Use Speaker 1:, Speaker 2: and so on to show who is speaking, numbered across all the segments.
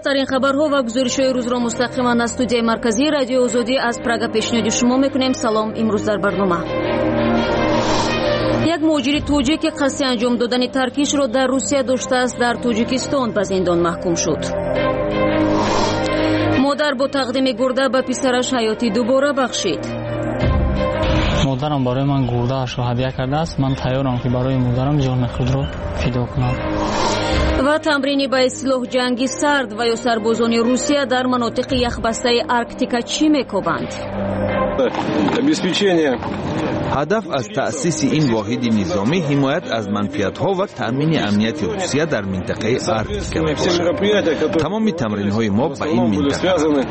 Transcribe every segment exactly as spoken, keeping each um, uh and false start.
Speaker 1: تازه‌ترین خبرها و گزارش‌های روز را مستقیما از استودیوی مرکزی رادیو آزادی از پراگ پیشنهاد شما می‌کنیم. سلام. امروز در برنامه یک مهاجر توجیک که قصد انجام دادن ترکیش را در روسیه داشته است در تاجیکستان به زندان محکوم شد. مادر با تقدیم گرده به پسرش حیاتی دوباره بخشید.
Speaker 2: مادرم برای من گرده‌اش را هدیه کرده است. من تیارم که برای مادرم جان خود را فدا کنم.
Speaker 1: و تمرینی با سلاح جنگی سرد و یا سربازان روسیه در مناطق یخبسته ارکتیکا چی می‌کوبند؟
Speaker 3: هدف از تأسیس این واحد نظامی حمایت از منفعت‌ها و تأمین امنیت روسیه در منطقه ارکتیکا می‌باشد. تمام تمرین‌های ما به این منطقه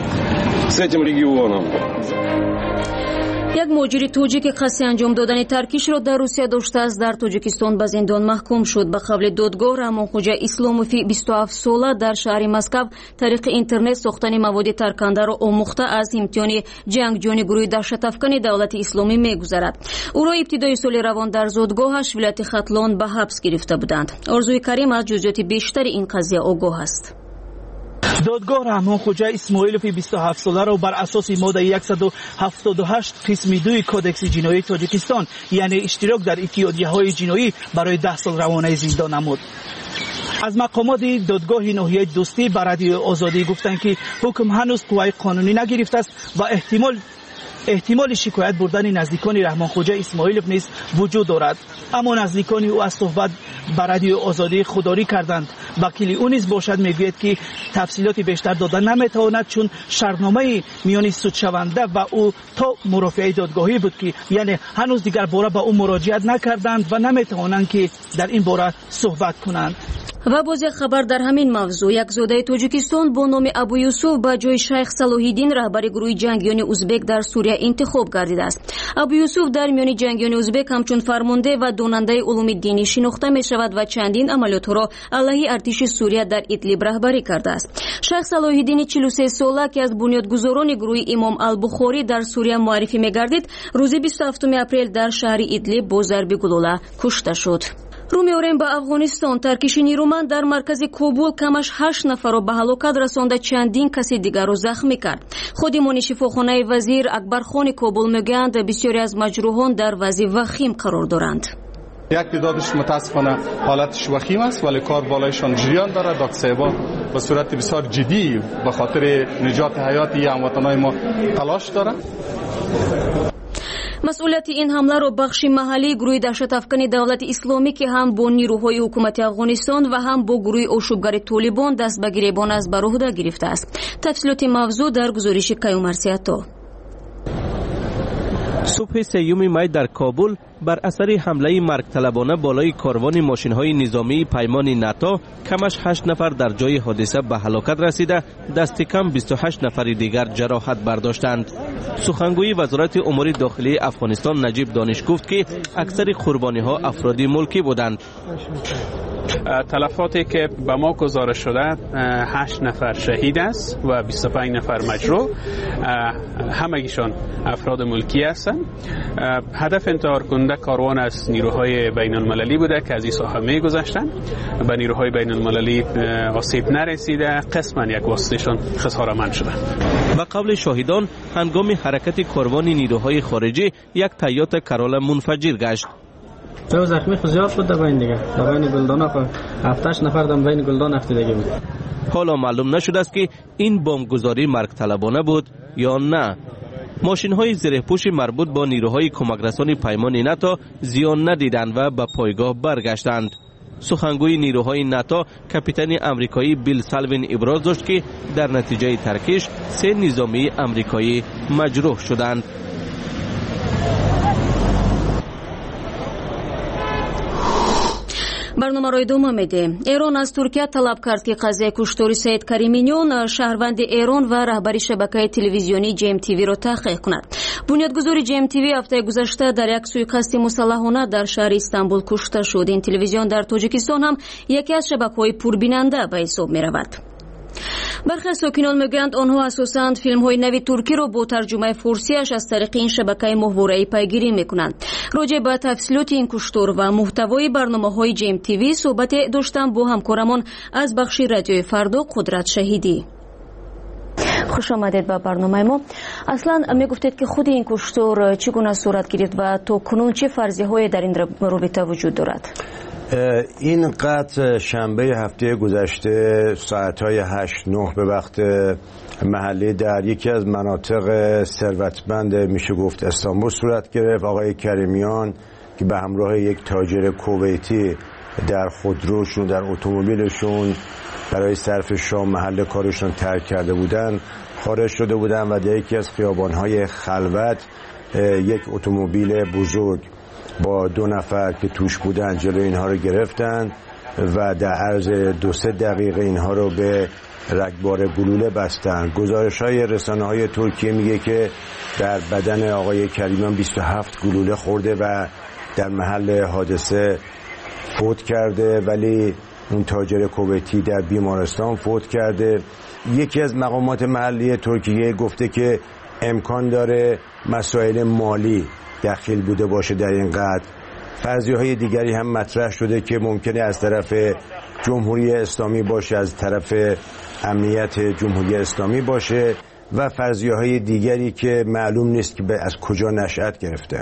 Speaker 1: یک مهاجر توجیک که قصد انجام دادن ترکیش را در روسیه داشته است در تاجیکستان به زندان محکوم شد. به قبل دادگاه رحمانخوجا اسلاموفی بیست و هفت ساله در شهر مسکو طریق اینترنت ساختن مواد ترکنده را آموخته از امتحان جنگجویان گروه دهشت‌افکن دولت اسلامی می‌گذرد. او را ابتدای سال روان در زادگاهش ولایت ختلان به حبس گرفته بودند. آرزوی کریم از جزئیات بیشتر این قضیه آگاه است.
Speaker 4: دادگاه رحمانخوجا اسماعیلوفی بیست و هفت ساله را بر اساس ماده صد و هفتاد و هشت قسم دو کودکس جنایی تاجیکستان یعنی اشتراک در اتحادیه‌های جنایی برای ده سال روانه زندان نمود. از مقامات دادگاه ناحیه دوستی بر رادیو آزادی گفتند که حکم هنوز قوه قانونی نگرفته است و احتمال احتمال شکایت بردن نزدیکان رحمانخوجا اسماعیلوف نیز وجود دارد. اما نزدیکان او از صحبت بر رادیو آزادی خودداری کردند. وکیل او نیز باشد میگوید که تفصیلات بیشتر دادن نمیتواند چون شرطنامه میان سودشونده و او تا مرافعه دادگاهی بود که یعنی هنوز دیگر باره به او مراجعت نکردند و نمیتوانند که در این باره صحبت کنند.
Speaker 1: و باز یک خبر در همین موضوع. یک زاده تاجیکستان با نام ابو یوسف با جای شیخ صلاح‌الدین رهبر گروه جنگیان ازبک در سوریه انتخاب گردیده است. ابو یوسف در میان جنگیان ازبک همچون فرمانده و داننده علوم دینی شناخته می شود و چندین عملیات را علیه ارتش سوریه در ادلب رهبری کرده است. شیخ صلاح‌الدین چهل و سه ساله که از بنیادگذاران گروه امام البخاری در سوریه معرفی می گردید روز بیست و هفتم اپریل در شهر ادلب با ضرب گلوله کشته شد. رو می‌آوریم به افغانستان. ترکیش نیرومند در مرکز کابل کمش هشت نفر را به هلاکت رسانده چندین کسی دیگر را زخمی کرد. خود امین شفاخانه وزیر اکبرخان کابل میگویند بسیاری از مجروحان در وضع وخیم قرار دارند.
Speaker 5: یک تعدادش متاسفانه حالتش وخیم است ولی کار بالایشان جریان دارد. دکتر صاحبا به صورت بسیار جدی به خاطر نجات حیات این هموطنان ما تلاش دارند.
Speaker 1: مسئولیت این حمله را بخش محلی گروه دهشت‌افکن دولت اسلامی که هم با نیروهای حکومت افغانستان و هم با گروه آشوبگر طالبان دست به گریبان از بر عهده گرفته است. تفصیلات موضوع در گزارش کیومرسیاتا.
Speaker 6: صبح سیوم می در کابل بر اثر حمله مرگ طلبانه بالای کاروان ماشین‌های نظامی پیمان ناتو کمش هشت نفر در جای حادثه به هلاکت رسیده، دست کم بیست و هشت نفر دیگر جراحت برداشتند. سخنگوی وزارت امور داخلی افغانستان نجیب دانش گفت که اکثر قربانی‌ها افراد ملکی بودند.
Speaker 7: تلفاتی که به ما گزارش شده هشت نفر شهید است و بیست و پنج نفر مجروح، همگیشان افراد ملکی هستند. هدف انتحار کننده کاروان از نیروهای بین المللی بوده که از این ساحه می گذشتند. به نیروهای بین المللی آسیب نرسیده، قسما یک واسطهشان خساره‌مند شده.
Speaker 6: و قبل شاهدان هنگام حرکت کاروان نیروهای خارجی یک تویوتا کرولا منفجر گشت.
Speaker 2: تو زخمی خود زیاد بود در بین دیگه در بین گلدان خود هفتش نفر در بین گلدان افتیدگی بود.
Speaker 6: حالا معلوم نشده است که این بمبگذاری مرگ طلبانه بود یا نه. ماشین های زره پوش مربوط با نیروهای کمک رسانی پیمان ناتو زیان ندیدند و به پایگاه برگشتند. سخنگوی نیروهای ناتو کاپیتان امریکایی بیل سالوین ابراز داشت که در نتیجه ترکیش سه نظامی امریکایی مجروح شدند.
Speaker 1: برنامه را ادامه میده. ایران از ترکیه طلب کرد که قضیه کشتاری سید کریمینیان شهروند ایران و رهبری شبکه تلویزیونی جی ام تی وی را تحقیق کند. بنیادگذار جی ام تی وی هفته گذشته در یک سوءقصد مسلحانه در شهر استانبول کشته شد. این تلویزیون در تاجیکستان هم یکی از شبکه‌های پربیننده به حساب می رود. برخی ساکنان میگویند آنها اساساً فیلم‌های نوی ترکی را با ترجمه فارسیش از طریق این شبکه ماهواره‌ای پیگیری میکنند. راجع به تفصیلات این کشتار و محتوای برنامه‌های جیم تیوی صحبت داشتم با همکارمان از بخش رادیوی فردا قدرت شهیدی. خوش آمدید به برنامه ما. اصلا میگفتید که خود این کشتار چگونه صورت گرفت و تا کنون چه فرضیه‌هایی در این رابطه وجود دارد؟
Speaker 8: این قتل شنبه هفته گذشته ساعتهای هشت نه به وقت محلی در یکی از مناطق ثروتمند میشه گفت استانبول صورت گرفت. آقای کریمیان که به همراه یک تاجر کویتی در خودروشون در اتومبیلشون برای صرف شام محل کارشون ترک کرده بودن خارج شده بودن و در یکی از خیابان‌های خلوت یک اتومبیل بزرگ با دو نفر که توش بودن جلوی اینها رو گرفتن و در عرض دو سه دقیقه اینها رو به رگبار گلوله بستن. گزارش‌های رسانه‌های ترکیه میگه که در بدن آقای کریمیان بیست و هفت گلوله خورده و در محل حادثه فوت کرده، ولی اون تاجر کویتی در بیمارستان فوت کرده. یکی از مقامات محلی ترکیه گفته که امکان داره مسائل مالی دخیل بوده باشه در این قتل. فرضیه‌های دیگری هم مطرح شده که ممکنه از طرف جمهوری اسلامی باشه، از طرف امنیت جمهوری اسلامی باشه و فرضیه‌های دیگری که معلوم نیست که از کجا نشأت گرفته.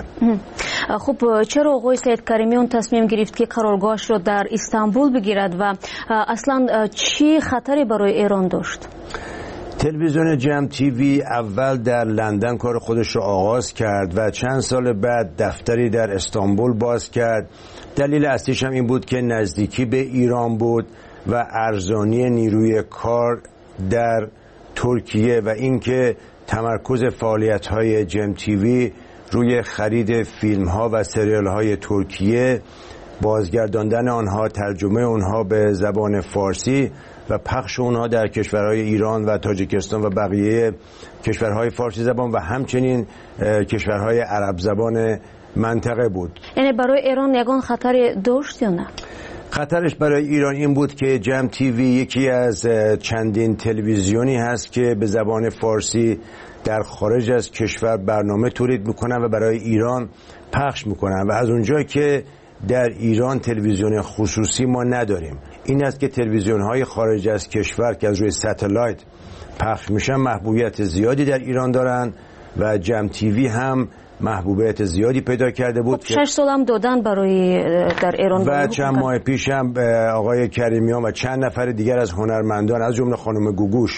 Speaker 1: خب چرا آقای سید کریمیان تصمیم گرفت که قرارگاهش را در استانبول بگیرد و اصلا چی خطری برای ایران داشت؟
Speaker 8: تلویزیون جم تیوی اول در لندن کار خودش رو آغاز کرد و چند سال بعد دفتری در استانبول باز کرد. دلیل اصلیش هم این بود که نزدیکی به ایران بود و ارزانی نیروی کار در ترکیه و اینکه تمرکز فعالیت‌های جم تیوی روی خرید فیلم‌ها و سریال‌های ترکیه، بازگرداندن آنها، ترجمه آنها به زبان فارسی و پخش اونها در کشورهای ایران و تاجیکستان و بقیه کشورهای فارسی زبان و همچنین کشورهای عرب زبان منطقه بود.
Speaker 1: یعنی برای ایران یگان خطر داشت یا نه؟
Speaker 8: خطرش برای ایران این بود که جم تیوی یکی از چندین تلویزیونی هست که به زبان فارسی در خارج از کشور برنامه تولید میکنن و برای ایران پخش میکنن و از اونجایی که در ایران تلویزیون خصوصی ما نداریم، این است که تلویزیون‌های خارج از کشور که از روی ستلایت پخش میشن محبوبیت زیادی در ایران دارن و جم تیوی هم محبوبیت زیادی پیدا کرده بود.
Speaker 1: خب شش سال هم دادن برای در ایران
Speaker 8: و چند ماه پیش هم آقای کریمیان و چند نفر دیگر از هنرمندان از جمله خانم گوگوش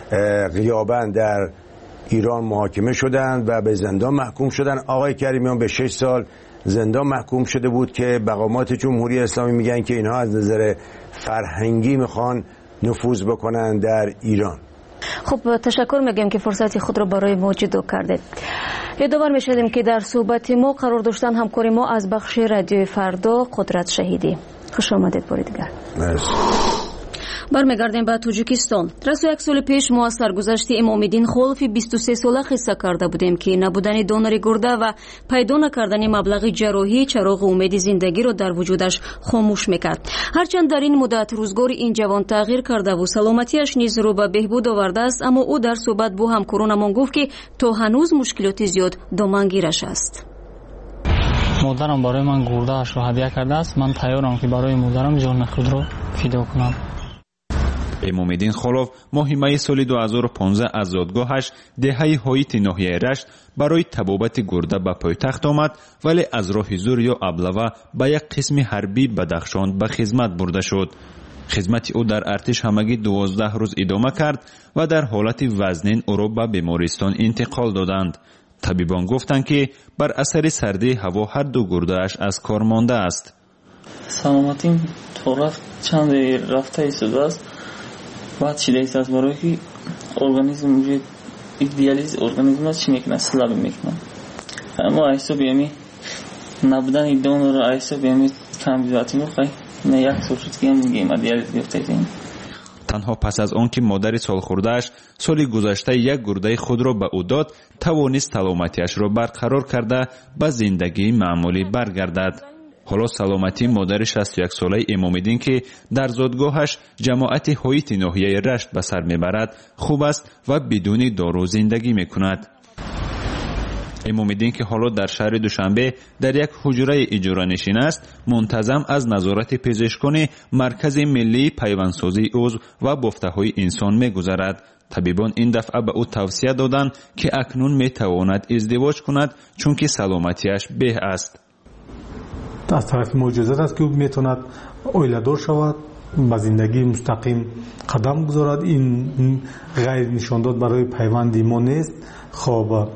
Speaker 8: غیاباً در ایران محاکمه شدند و به زندان محکوم شدند. آقای کریمیان به شش سال زندان محکوم شده بود که مقامات جمهوری اسلامی میگن که اینها از نظر فرهنگی میخوان نفوذ بکنن در ایران.
Speaker 1: خب تشکر میگم که فرصتی خود را برای ما جدا کردید. یادآور میشدیم که در صحبت ما قرار داشتن همکاری ما از بخش رادیوی فردا قدرت شهیدی. خوش آمدید بار دیگر.
Speaker 8: مرسی.
Speaker 1: برمیگردیم به تاجیکستان. رسو یک سال پیش ما از سرگذشت امام‌الدین خلفی بیست و سه ساله قصه کرده بودیم که نبودن دونر گرده و پیدا نکردن مبلغ جراحی چراغ امید زندگی را در وجودش خاموش میکرد. هرچند در این مدت روزگار این جوان تغییر کرده و سلامتیش نیز رو به بهبود آورده است، اما او در صحبت با همکارانمان گفت که تا هنوز مشکلات زیاد دامنگیرش است.
Speaker 2: مادرم برای من گرده‌اش را هدیه کرده است. من تیارم که برای مادرم جان خود را فدا کنم.
Speaker 3: امام‌الدین خلف ماه سال دو هزار و پانزده از زادگاهش دهه هایت ناحیه رشت برای طبابت گرده به پایتخت آمد، ولی از راه زور یا ابلوه به یک قسم حربی بدخشان به خدمت برده شد. خدمت او در ارتش همگی دوازده روز ادامه کرد و در حالت وزنین او را به بیمارستان انتقال دادند. طبیبان گفتند که بر اثر سردی هوا هر دو گرده‌اش از کار مانده است.
Speaker 2: سلامتیم تا رفت چند رفته ایستاده است. بعد چیده ایست از برای که ارگانیزم روی دیالیز ارگانیزم چی میکنه؟ سلب میکنه. اما ایسا بیمی نبودن دونر را ایسا بیمی کم بیزاتی میخوای نه یک سال شد که هم میگیم دیالیز بیفته دیم.
Speaker 3: تنها پس از آن که مادر سال خوردهش سال گذشته یک گرده خود را به او داد، توانست سلامتیش را برقرار کرده به زندگی معمولی برگردد. حالا سلامتی مادر شصت و یک ساله امام‌الدین که در زادگاهش جماعت هویت ناحیه رشت به سر میبرد خوب است و بدون دارو زندگی میکند. امام‌الدین که حالا در شهر دوشنبه در یک حجره اجاره نشین است، منتظم از نظارت پزشکان مرکز ملی پیوندسازی عضو و بافته‌های انسان می‌گذرد. طبیبان این دفعه به او توصیه دادند که اکنون می‌تواند ازدواج کند چون که سلامتیش به است.
Speaker 9: از طرف معجزات است که او میتواند اویله‌دار شود، به زندگی مستقیم قدم گذارد. این غیر نشانداد برای پیوند ما نیست. خب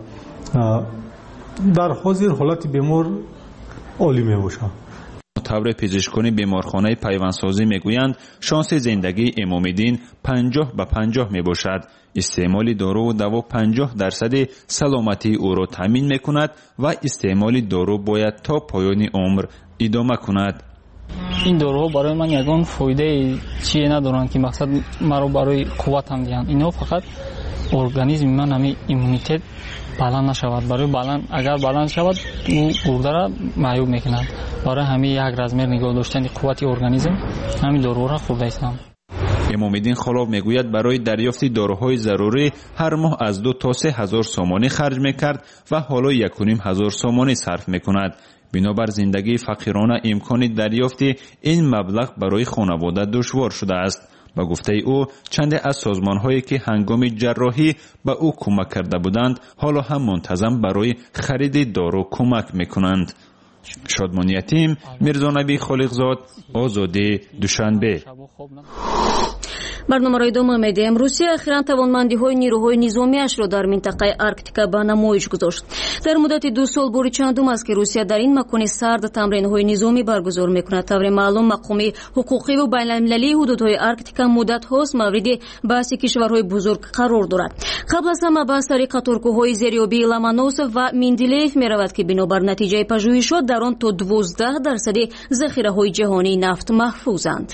Speaker 9: در حاضر حالت بیمار عالی می باشد.
Speaker 3: متابع پزشکان بیمارخانه پیوندسازی میگویند شانس زندگی امام‌الدین پنجاه به پنجاه می باشد. استعمال دارو و دوا پنجاه درصد سلامتی او را تامین میکند و استعمال دارو باید تا پایان عمر ادامه کند.
Speaker 10: این داروها برای من یگان فایده چیه ندارند که مقصد مرا برای قوتم دهند. اینا فقط ارگانیسم من همین ایمونیته بلند نشود. برای بلند اگر بلند شود او گرده را معیوب میکند. برای همین یک رزمر نگاه داشتن قوت ارگانیسم همین دارو را خورده استم.
Speaker 3: امام‌الدین خلاف میگوید برای دریافت داروهای ضروری هر ماه از دو تا سه هزار سامانی خرج میکرد و حالا یک و نیم هزار سامانی صرف میکند. بنابر زندگی فقیرانه امکان دریافت این مبلغ برای خانواده دشوار شده است. با گفته او چند از سازمان‌هایی که هنگام جراحی به او کمک کرده بودند حالا هم منتظم برای خرید دارو کمک میکنند. شادمان یتیم، میرزا نبی خالقزاد، آزادی، دوشنبه.
Speaker 1: برنامه را ادامه میدیم. روسیه اخیراً توانمندی‌های نیروهای نظامی‌اش را در منطقه آرکتیکا به نمایش گذاشت. در مدت دو سال بار چندم است که روسیه در این مکان سرد تمرین‌های نظامی برگزار می‌کند. طور معلوم مقام حقوقی و بین‌المللی حدودهای آرکتیکا مدت هاست مورد بحث کشورهای بزرگ قرار دارد. قبل از همه بحث سر قطارگوهای زیریابی لامانوسوف و مندلیف می‌رود که بنابر نتیجه پژوهشات در آن تا دوازده درصد ذخیره‌های جهانی نفت محفوظند.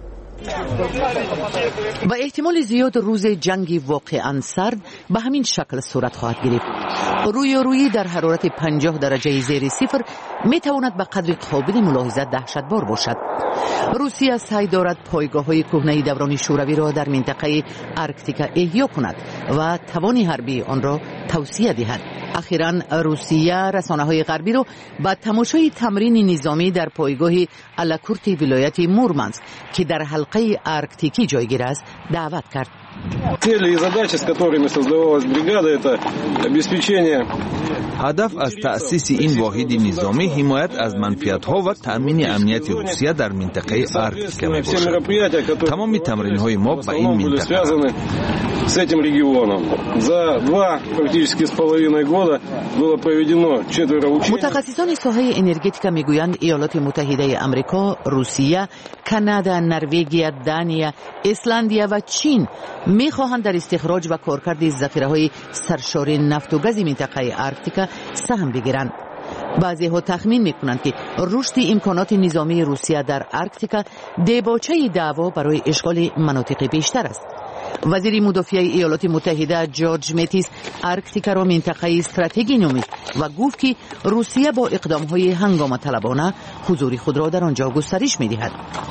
Speaker 11: با احتمال زیاد روز جنگی واقعا سرد به همین شکل صورت خواهد گرفت. روی روی در حرارت پنجاه درجه زیر صفر می تواند به قدر قابل ملاحظه دهشتبار باشد. روسیه سعی دارد پایگاه‌های کهنه دوران شوروی را در منطقه آرکتیکا احیا کند و توان حربی آن را توسعه دهد. اخیراً روسیه رسانه‌های غربی را با تماشای تمرین نظامی در پایگاه الاکورت ولایت مورمانسک که در حلقه آرکتیکی جایگیر است دعوت کرد.
Speaker 12: Цели и задачи, с которыми создавалась бригада, это обеспечение.
Speaker 13: هدف از تأسیس این واحد نظامی حمایت از منفعت‌ها و تأمین امنیت روسیه در منطقه آرکتیکا میباشد. تمام تمرین‌های ما به این منطقه
Speaker 12: с этим регионом. За два практически с половиной года было проведено четверо учений.
Speaker 11: متخصصان ساحه انرژتیکا میگویند ایالات متحده آمریکا، روسیه، کانادا، نروژ، دانیا، ایسلندیا و چین میخواهند در استخراج و کارکرد ذخیره‌های سرشار نفت و گاز منطقه آرکتیکا سهم بگیرند. بعضی ها تخمین میکنند که رشد امکانات نظامی روسیه در آرکتیکا دیباچه دعوا برای اشغال مناطق بیشتر است. وزیر مدافع ایالات متحده جورج میتیس آرکتیکا را منطقه استراتژی نامید و گفت که روسیه با اقدام‌های هنگام طلبانه حضور خود را در آنجا گسترش می‌دهد.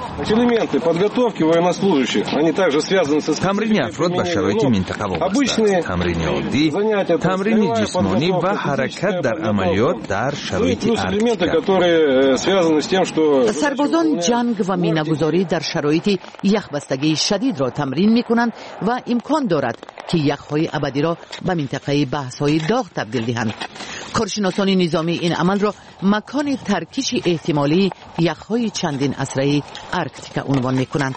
Speaker 13: تمرین افراد به شرایط منطقه وابسته است. تمرین عادی، تمرین جسمانی و حرکت در عملیات در شرایط آرکتیکا.
Speaker 11: سربازان جنگ و مینه‌گذاری در شرایط یخبستگی شدید را تمرین می‌کنند و امکان دارد که یخ‌های ابدی را به منطقه بحث‌های داغ تبدیل دهند. کارشناسان نظامی این عمل را مکان ترکیش احتمالی یخ‌های چندین عصره آرکتیکا عنوان می‌کنند.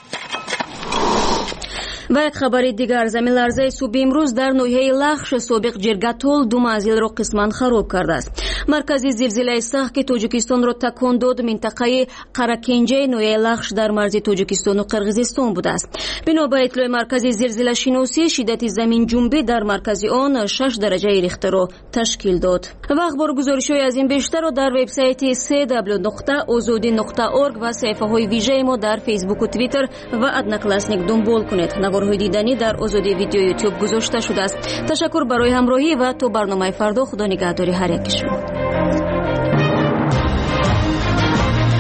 Speaker 1: و یک خبر دیگر، زمین لرزه صبح امروز در ناحیه لخش سابق جرگاتول دو منزل را قسماً خراب کرده است. مرکزی زلزله سخت که تاجیکستان را تکان داد منطقه قراکنجه ناحیه لخش در مرز تاجیکستان و قرقیزستان بوده است. بنا به اطلاع مرکزی زلزله شناسی، شدت زمین جنبی در مرکز آن شش درجه ریختر را تشکیل داد. و اخبار گزارش‌های از این بیشتر را در وبسایت سی دبلیو نقطه آزادی نقطه اورگ و صفحه‌های ویژه ما در فیسبوک و توییتر و ادناکلاسنیک دنبال کنید. نوارهای دیدنی در آزادی ویدیو یوتیوب گذاشته شده است. تشکر برای همراهی و تا برنامه فردا. خدا نگهداری هر یک شما.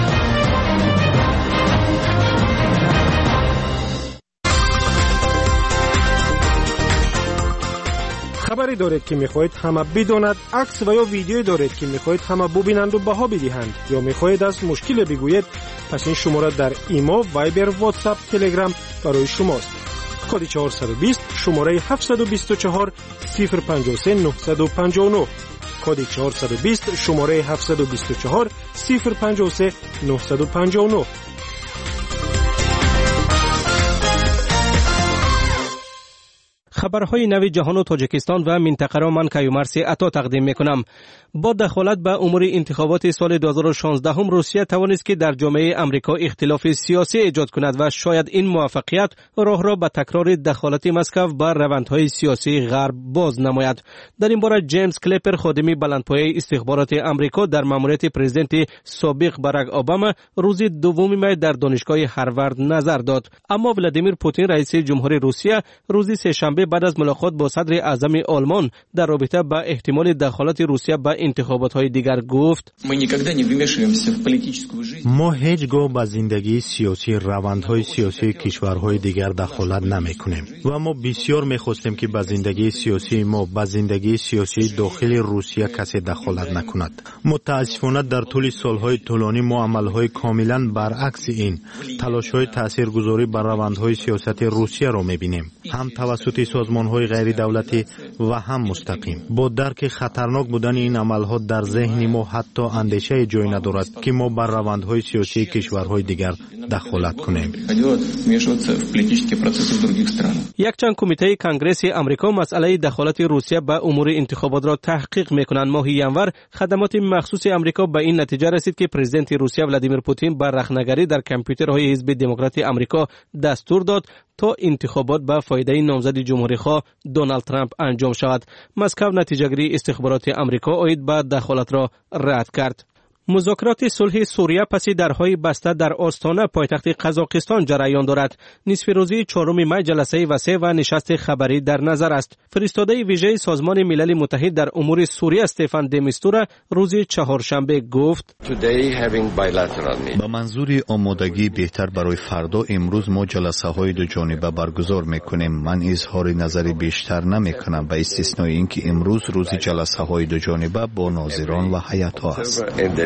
Speaker 14: خبری دارید که میخواهید همه بداند، عکس و یا ویدیویی دارید که میخواهید همه ببینند و بها بدهند، یا میخواهید از مشکل بگویید، پس این شماره در ایما، وایبر، واتساپ، تلگرام برای شماست. کد چهارصد و بیست شماره هفتصد و بیست و چهار صفر پنجاه و سه نهصد و پنجاه و نه. کد چهارصد و بیست شماره هفتصد و بیست و چهار صفر پنجاه و سه نهصد و پنجاه و نه.
Speaker 6: خبرهای نو جهان و تاجیکستان و منطقه را من کیومرسی عطا تقدیم میکنم. با دخالت به امور انتخابات سال دو هزار و شانزده هم روسیه توانست که در جامعه امریکا اختلاف سیاسی ایجاد کند و شاید این موفقیت راه را به تکرار دخالت مسکو بر روندهای سیاسی غرب باز نماید. در این باره جیمز کلپر، خادم بلندپایه استخبارات امریکا در ماموریت پرزیدنت سابق باراک اوباما، روز دوم می در دانشگاه هاروارد نظر داد. اما ولادیمیر پوتین رئیس جمهوری روسیه روز سه‌شنبه بعد از ملاقات با صدر اعظم آلمان در رابطه با احتمال دخالت روسیه به انتخابات‌های دیگر گفت:
Speaker 15: ما هیچگاه به زندگی سیاسی روندهای سیاسی کشورهای دیگر دخالت نمی‌کنیم و ما بسیار می‌خواستیم که به زندگی سیاسی ما، به زندگی سیاسی داخل روسیه کسی دخالت نکند. متأسفانه در طول سالهای طولانی ما عمل‌های کاملاً برعکس این تلاش‌های تاثیرگذاری بر روندهای سیاسی روسیه را می‌بینیم، هم توسط سازمان‌های غیر دولتی و هم مستقیم. با درک خطرناک بودن این عمل‌ها در ذهن ما حتی اندیشه جای ندارد که ما بر روندهای سیاسی کشورهای دیگر دخالت کنیم.
Speaker 6: یک چند کمیته کنگره آمریکا مسئله دخالت روسیه به امور انتخابات را تحقیق می‌کنند. ماه ینور خدمات مخصوص آمریکا به این نتیجه رسید که پرزیدنت روسیه ولادیمیر پوتین بر رخنگری در کامپیوترهای حزب دموکرات آمریکا دستور داد تا انتخابات به فایده نامزد جمهوری‌خواه دونالد ترامپ انجام شود. مسکو نتیجه‌گیری استخبارات آمریکا عاید به دخالت را رد کرد. مذاکرات صلح سوریه پس درهای بسته در آستانه پایتخت قزاقستان جریان دارد. نصف روزی چهارم می جلسه وسیع و نشست خبری در نظر است. فرستاده ویژه سازمان ملل متحد در امور سوریه استفان د میستورا روز چهارشنبه گفت:
Speaker 16: با منظور آمادگی بهتر برای فردا امروز ما جلسه های دو جانبه برگزار میکنیم. من اظهار نظری بیشتر نمیکنم به استثنای اینکه امروز روز جلسه های دو جانبه با ناظران و هیئت ها است.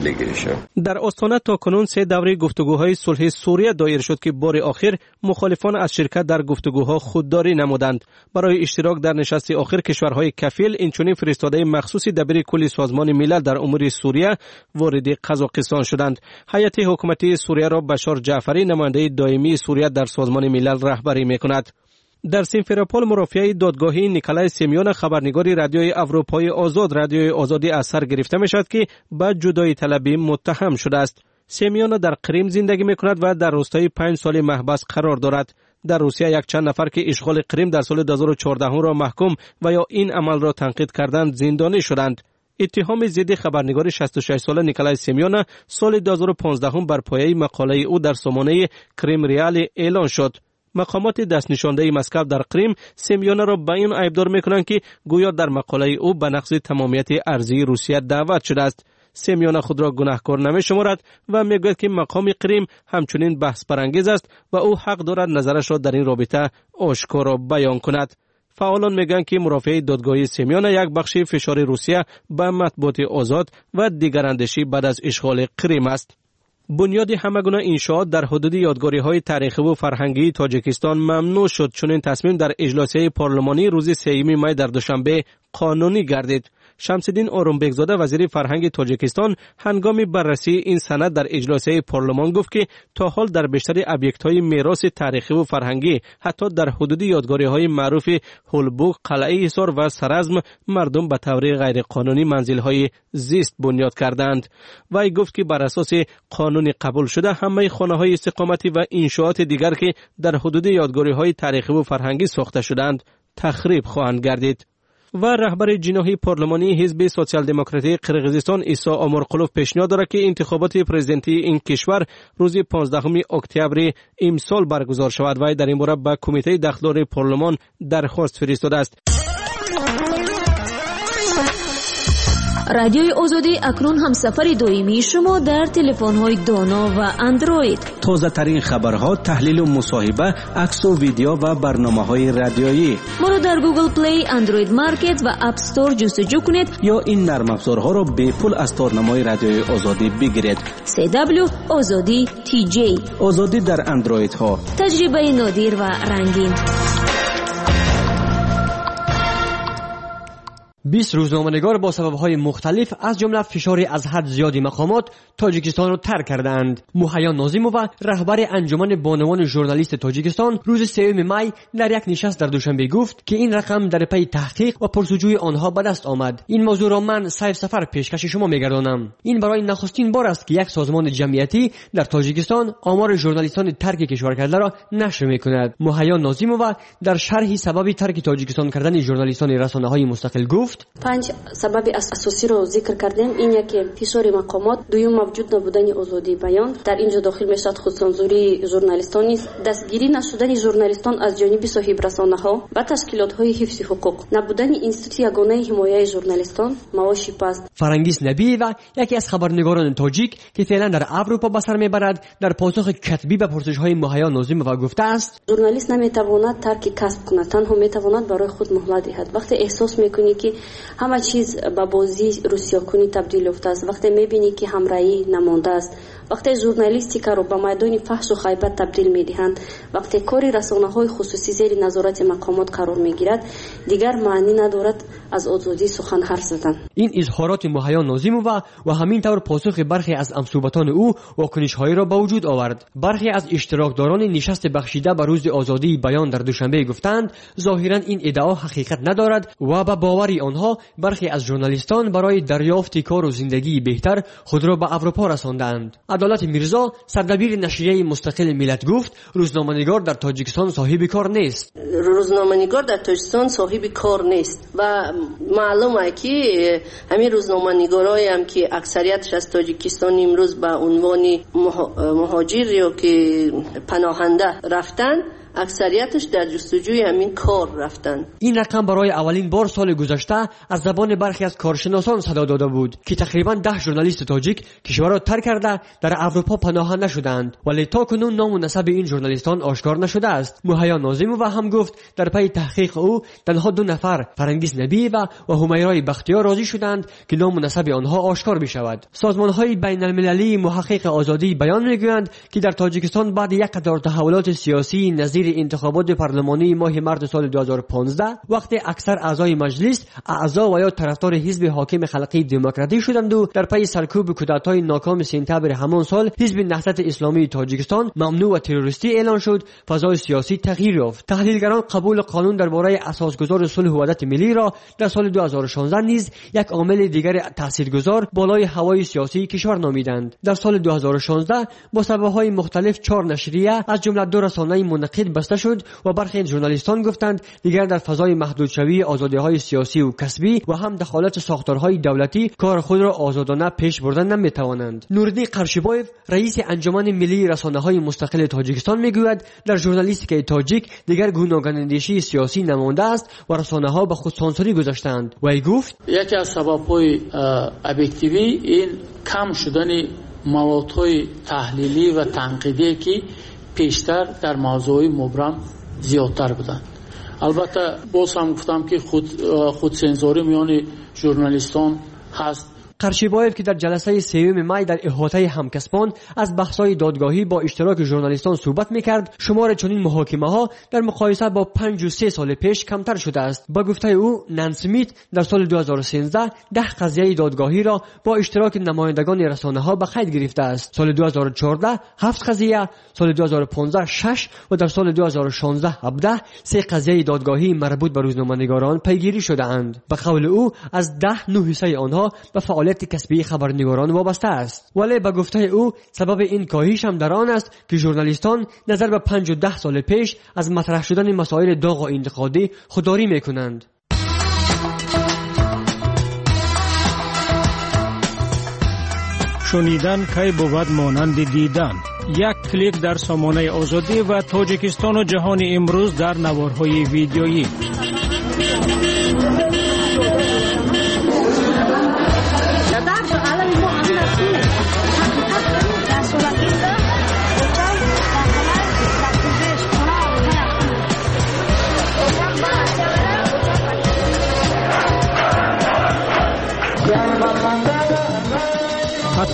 Speaker 6: در آستانه تاکنون سه دوره گفتگوهای صلح سوریه دایر شد که بار آخر مخالفان از شرکت در گفتگوها خودداری نمودند. برای اشتراک در نشست آخر کشورهای کفیل اینچنین فرستاده مخصوص دبیر کل سازمان ملل در امور سوریه وارد قزاقستان شدند. هیئت حکومتی سوریه را بشار جعفری نماینده دائمی سوریه در سازمان ملل رهبری میکند. در سیمفروپول مرافعه دادگاهی نیکولای سیمیون خبرنگار رادیوی اروپای آزاد رادیوی آزادی از سر گرفته میشد که به جدایی طلبی متهم شده است. سیمیون در قریم زندگی میکند و در روستای پنج سال محبس قرار دارد. در روسیه یک چند نفر که اشغال قریم در سال دو هزار و چهارده را محکوم و یا این عمل را تنقید کردند زندانی شدند. اتهام ضد خبرنگار شصت و شش ساله نیکولای سیمیون سال دو هزار و پانزده بر پایه مقاله او در سامانه کریم ریال اعلان شد. مقامات دست نشانده مسکو در قریم سیمیون را به این عیبدار میکنند که گویا در مقاله او به نقض تمامیت ارضی روسیه دعوت شده است. سیمیون خود را گناهکار نمیشمارد و میگوید که مقام قریم همچنین بحث برانگیز است و او حق دارد نظرش را در این رابطه آشکارا بیان کند. فعالان میگن که مرافع دادگاهی سیمیون یک بخش فشار روسیه به مطبوعات آزاد و دیگراندیشی بعد از اشغال قریم است. بنیاد همگونه انشاءات در حدود یادگاری‌های تاریخی و فرهنگی تاجیکستان ممنوع شد، چون این تصمیم در اجلاس پارلمانی روز سوم می در دوشنبه قانونی گردید. شمس‌الدین آرومبگزاده وزیر فرهنگ تاجیکستان هنگام بررسی این سند در اجلاس پارلمان گفت که تا حال در بیشتر ابیکت‌های میراث تاریخی و فرهنگی حتی در حدود یادگاری‌های معروف هولبوک، قلعه حصار و سرزم مردم به طور غیر قانونی منزل‌های زیست بنیاد کردند. وی گفت که بر اساس قانون قبول شده همه خانه‌های استقامتی و انشاءات دیگر که در حدود یادگاری‌های تاریخی و فرهنگی ساخته شدند تخریب خواهند گردید. و رهبر جناحی پارلمانی حزب سوسیال دموکراتی قرقیزستان عیسی امرقلوف پیشنهاد دارد که انتخابات پرزیدنتی این کشور روز پانزدهم اکتبر امسال برگزار شود و در این باره به کمیته داخلی پارلمان درخواست فرستاده است.
Speaker 1: رادیوی آزادی اکنون همسفر دائمی شما در تلفن‌های دانا و اندروید.
Speaker 17: تازه ترین خبرها، تحلیل و مصاحبه، عکس و ویدیو و برنامه‌های رادیویی.
Speaker 1: ما را در گوگل پلی، اندروید مارکت و اپ استور جستجو کنید
Speaker 17: یا این نرم افزارها را به پول از تارنمای رادیوی آزادی بگیرید.
Speaker 1: سی دبلیو آزادی تی جی.
Speaker 17: آزادی در اندروید ها.
Speaker 1: تجربه نادر و رنگین.
Speaker 18: بیست روزنامه‌نگار با سبب‌های مختلف از جمله فشار از حد زیادی مقامات تاجیکستان را ترک کردند. موحیا ناظیمووا رهبر انجمن بانوان ژورنالیست تاجیکستان روز سوم می در یک نشست در دوشنبه گفت که این رقم در پی تحقیق و پرسجوی آنها به دست آمد. این موضوع را من سیف سفر پیشکش شما می‌گردانم. این برای نخستین بار است که یک سازمان جمعیتی در تاجیکستان آمار ژورنالیستان ترک کشور کرده را نشر می‌کند. موحیا ناظیمووا در شرح سبب ترک تاجیکستان کردن ژورنالیستان رسانه‌های مستقل گفت:
Speaker 19: پنج سبب اساسی رو ذکر کردیم. این یکی فشار مقامات، دوم موجود نبودن آزادی بیان، در اینجا داخل میشد خودسانسوری ژورنالیستان است، دستگیری نشدن ژورنالیستان از جانب صاحب رسانه‌ها و تشکیلات‌های حفظ حقوق، نبودن اینستیتوت یگانه حمایت ژورنالیستان، معاش پست.
Speaker 18: فرنگیس نبی‌یوا یکی از خبرنگاران تاجیک که فعلا در اروپا به سر میبرد در پاسخ کتبی به پرسش‌های موحیا ناظیمووا گفته است:
Speaker 19: ژورنالیست نمیتواند ترک کسب کند، تنها میتواند برای خود مهلت دهد. وقتی احساس میکنی که همه چیز به بازی روسیا کنی تبدیل یافته است، وقتی میبینی که همراهی نمانده است، وقتی ژورنالیستیکا رو به میدان فحش و غیبت تبدیل میدهند، وقتی کاری رسانه‌های خصوصی زیر نظارت مقامات قرار میگیرد، دیگر معنی ندارد از آزادی سخن حرف زدن.
Speaker 18: این اظهارات موحیا ناظیمووا و همینطور پاسخ برخی از همصحبتان او واکنش‌هایی را به وجود آورد. برخی از اشتراکداران نشست بخشیده به روز آزادی بیان در دوشنبه گفتند ظاهراً این ادعا حقیقت ندارد و به باوری آنها برخی از ژورنالیستان برای دریافت کار و زندگی بهتر خود را به اروپا رساندند. عدالت میرزا سردبیر نشریه مستقل ملت گفت روزنامه‌نگار در تاجیکستان صاحب کار نیست.
Speaker 20: روزنامه‌نگار در تاجیکستان صاحب کار نیست و معلومه که همین روزنامه‌نگارایی هم که اکثریتش از تاجیکستان امروز به عنوان مهاجر یا که پناهنده رفتن، اکثریتش در جستجوی همین کار رفتن.
Speaker 18: این رقم برای اولین بار سال گذشته از زبان برخی از کارشناسان صدا داده بود که تقریبا ده ژورنالیست تاجیک کشور را ترک کرده در اروپا پناهنده شدند، ولی تا کنون نام و نسب این ژورنالیستان آشکار نشده است. موحیا ناظیمووا هم گفت در پی تحقیق او تنها دو نفر، فرنگیس نبی‌یوا و همیرای بختیار، راضی شدند که نام و نسب آنها آشکار بشود. سازمان‌های بین‌المللی محقق آزادی بیان می‌گویند که در تاجیکستان بعد یک قطار تحولات سیاسی نظیر انتخابات پارلمانی ماه مارس سال دو هزار و پانزده، وقتی اکثر اعضای مجلس اعضا و یا طرفدار حزب حاکم خلقی دموکراتی شدند و در پی سرکوب کودتای ناکام سپتامبر همان سال حزب نهضت اسلامی تاجیکستان ممنوع و تروریستی اعلان شد، فضای سیاسی تغییر یافت. تحلیلگران قبول قانون درباره اساسگذار صلح و وحدت ملی را در سال دو هزار و شانزده نیز یک عامل دیگر تاثیرگذار بالای هوای سیاسی کشور نامیدند. در سال دو هزار و شانزده با سبب‌های مختلف چهار نشریه از جمله دو رسانه منعقد بسته شد و برخی ژورنالیستان گفتند دیگر در فضای محدودشوی آزادی‌های سیاسی و کسبی و هم دخالت ساختارهای دولتی کار خود را آزادانه پیش بردن نمی‌توانند. نوردین قرشیبایف رئیس انجمن ملی رسانه‌های مستقل تاجیکستان میگوید در ژورنالیستیک تاجیک دیگر گوناگون‌اندیشی سیاسی نمانده است و رسانه‌ها به خود سانسوری گذاشتند. و ای گفت
Speaker 21: یکی از سبب‌های ابجکتیوی این کم شدن موادهای تحلیلی و تنقیدی که پیشتر در موضوع مبرم زیادتر بودند. البته باز هم گفتم که خود خود سنزوری میان ژورنالیستان هست.
Speaker 18: قرشیبایف که در جلسه سوم می در احاطه همکسبان از بحث‌های دادگاهی با اشتراک ژورنالیستان صحبت می‌کرد، شمار چنین محاکمه‌ها در مقایسه با پنج و سه سال پیش کمتر شده است. با گفته او نان سمیت در سال دو هزار و سیزده ده قضیه دادگاهی را با اشتراک نمایندگان رسانه‌ها به قید گرفته است. سال دو هزار و چهارده هفت قضیه، سال دو هزار و پانزده شش و در سال دو هزار و شانزده هفده سه قضیه دادگاهی مربوط به روزنامه‌نگاران پیگیری شده‌اند. به قول او از ده نه حصه آنها به فعالیت کسبی خبرنگاران وابسته است. ولی به گفته او سبب این کاهش هم در آن است که ژورنالیستان نظر به پنج و ده سال پیش از مطرح شدن مسائل داغ و انتقادی خودداری میکنند.
Speaker 14: شنیدن کی بود مانند دیدن. یک کلیک در سامانه آزادی و تاجیکستان و جهان امروز در نوارهای ویدیویی.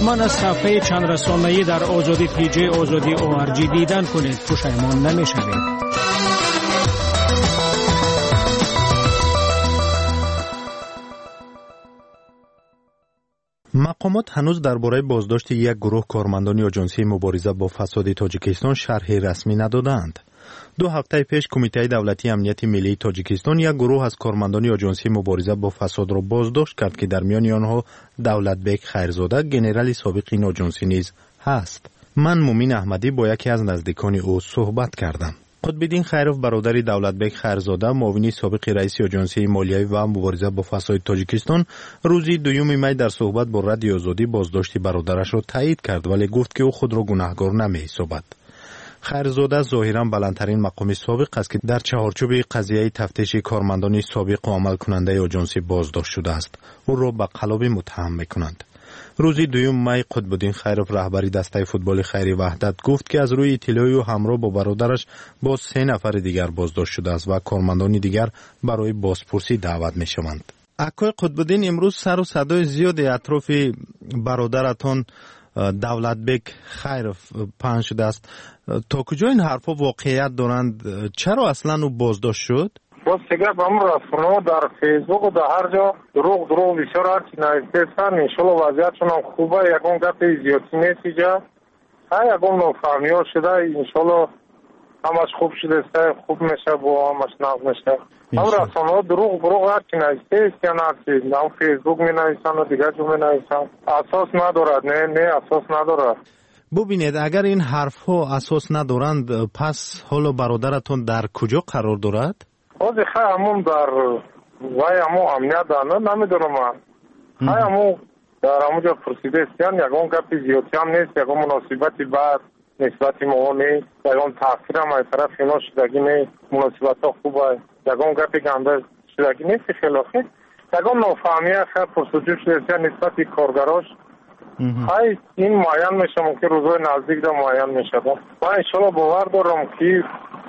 Speaker 4: من از صفحه چند رسانه‌ای در آزادی پیجی آزادی او آر جی دیدن کنید. پشیمان نمی‌شوید.
Speaker 15: مقامات هنوز درباره بازداشت یک گروه کارمندان آژانسی مبارزه با فساد تاجیکستان شرحی رسمی ندادند. دو هفته پیش کمیته دولتی امنیت ملی تاجیکستان یک گروه از کارمندان آژانسی مبارزه با فساد را بازداشت کرد که در میان آنها دولتبک خیرزاده ژنرال سابق این آژانسی نیز هست. من مومین احمدی با یکی از نزدیکان او صحبت کردم. قطب‌الدین خیرف برادر دولتبک خیرزاده معاون سابق رئیس آژانسی مالیه و مبارزه با فساد تاجیکستان روز دوم می در صحبت با رادیو آزادی بازداشت برادرش را تایید کرد، ولی گفت که او خود را گناهکار نمی‌حسابد. خیرزاده ظاهراً بلندترین مقام سابق است که در چهارچوب قضیه تفتیش کارمندان سابق و عمل کننده آژانسی بازداشت شده است. او را به قلابی متهم می‌کنند. روز دوم می قطب‌الدین خیرف رهبری دسته فوتبال خیری وحدت گفت که از روی اطلاعی و همراه با برادرش با سه نفر دیگر بازداشت شده است و کارمندان دیگر برای بازپرسی دعوت می‌شوند. اکای قطب‌الدین امروز سر و صدای زیادی اطراف برادرتان دولتبک خیرف پنج شده است. تا کجا این حرفا واقعیت دارند؟ چرا اصلا او بازداشت شد؟
Speaker 22: باز دیگه با امروز رسانه‌ها در فیسبوک و در هر جا دروغ دروغ بسیار هرچی نوشته‌اند. انشالله وضعیتشون هم خوبه. یکم گپ زیادی نیست اینجا. ها یکم نافهمی‌ها شده. انشالله همش خوب شده است. خوب میشه با همش نقد میشه. امروز رسانه‌ها دروغ دروغ هرچی نوشته است یا هرچی در فیسبوک می‌نویسند و دیگه جو می‌نویسند. اساس ندارد. نه نه اساس ندارد.
Speaker 15: ببینید اگر این حرف‌ها اساس ندارند پس حالا برادرتون در کجا قرار دارد؟
Speaker 22: خود همون در وای همون امنیت دارن نمیدونم من همون در همونجا پرسیده استیان یکون گپی زیادی هم نیست. یکون مناسبتی بعد نسبتی ما نیست. یکون تاثیر هم از طرف اینا شدگی نیست. مناسبت ها خوبه. یکون گپی گنده شدگی نیست خیلی. یکون نافهمیه خیلی پرسجو شده استیان نسبتی کارگراش های این معین میشه. ممکن روزهای نزدیک دا معین میشه. من انشالله باور دارم که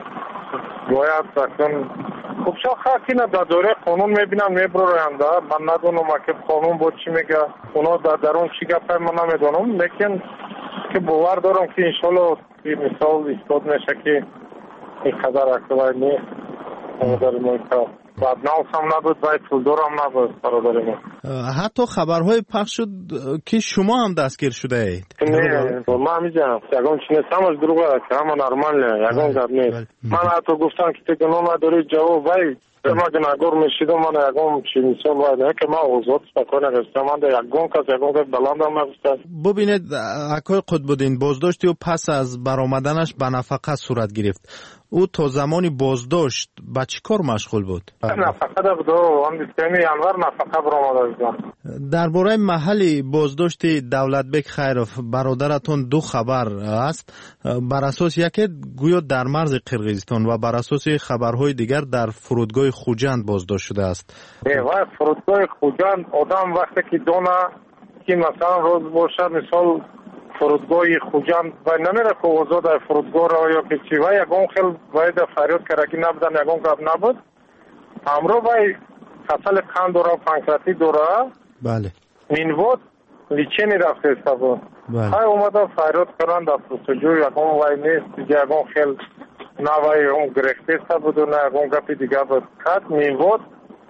Speaker 22: باید سکن خوب شا خاکی نه در دوره قانون میبینم میبرایند. من ندونم که قانون با چی میگه اونا در درون چی گفته من نمیدونم، لیکن که باور دارم که انشالله این مثال استاد میشه که این قدر اکتوای نیست برادر ما. بعد ناوس هم نبود باید پولدار هم نبود برادر ما.
Speaker 15: حتی خبرهای پخش شد که شما هم دستگیر شده اید.
Speaker 22: نه ما همیجا یکم چینستم از دروغه که همه نرمال نه یکم گرد نیست. من حتی گفتم که تکنون نداری جواب وای ما گناهکار میشیدم. من یکم چینستم باید نه که ما اوضاعت سپاکای نگستم. من در یکم کس یکم کس بلند هم نگستم.
Speaker 15: ببینید اکای قطب‌الدین بازداشتی و پس از برآمدنش به نفقه صورت گرفت. او تا زمانی بازداشت با چی کار مشغول بود؟
Speaker 22: نفقه ده بود. آن دیستمی انور نفقه برآمده بود.
Speaker 15: درباره محل بازداشت دولتبک خیرف برادرتون دو خبر است. بر اساس یکی گویا در مرز قرقیزستان و بر اساس خبرهای دیگر در فرودگاه خوجند بازداشت شده است.
Speaker 22: وای فرودگاه خوجند آدم وقتی که دونه که مثلا روز باشه مثال فرودگاه خوجند و نمیره که اوضاع در فرودگاه را یا که چی و یکم خیلی باید فریاد کرکی نبودن یکم کب نبود. همراه باید خسل قند داره پانکراتی داره.
Speaker 15: بله
Speaker 22: مینوود لیچینی رفته است بود. های اومده فریاد کردن در پروسیجور یکم وای نیست دیگه یکم خیلی نه وای اون گرفته است بود و نه یکم گپی دیگه بود. خط مینوود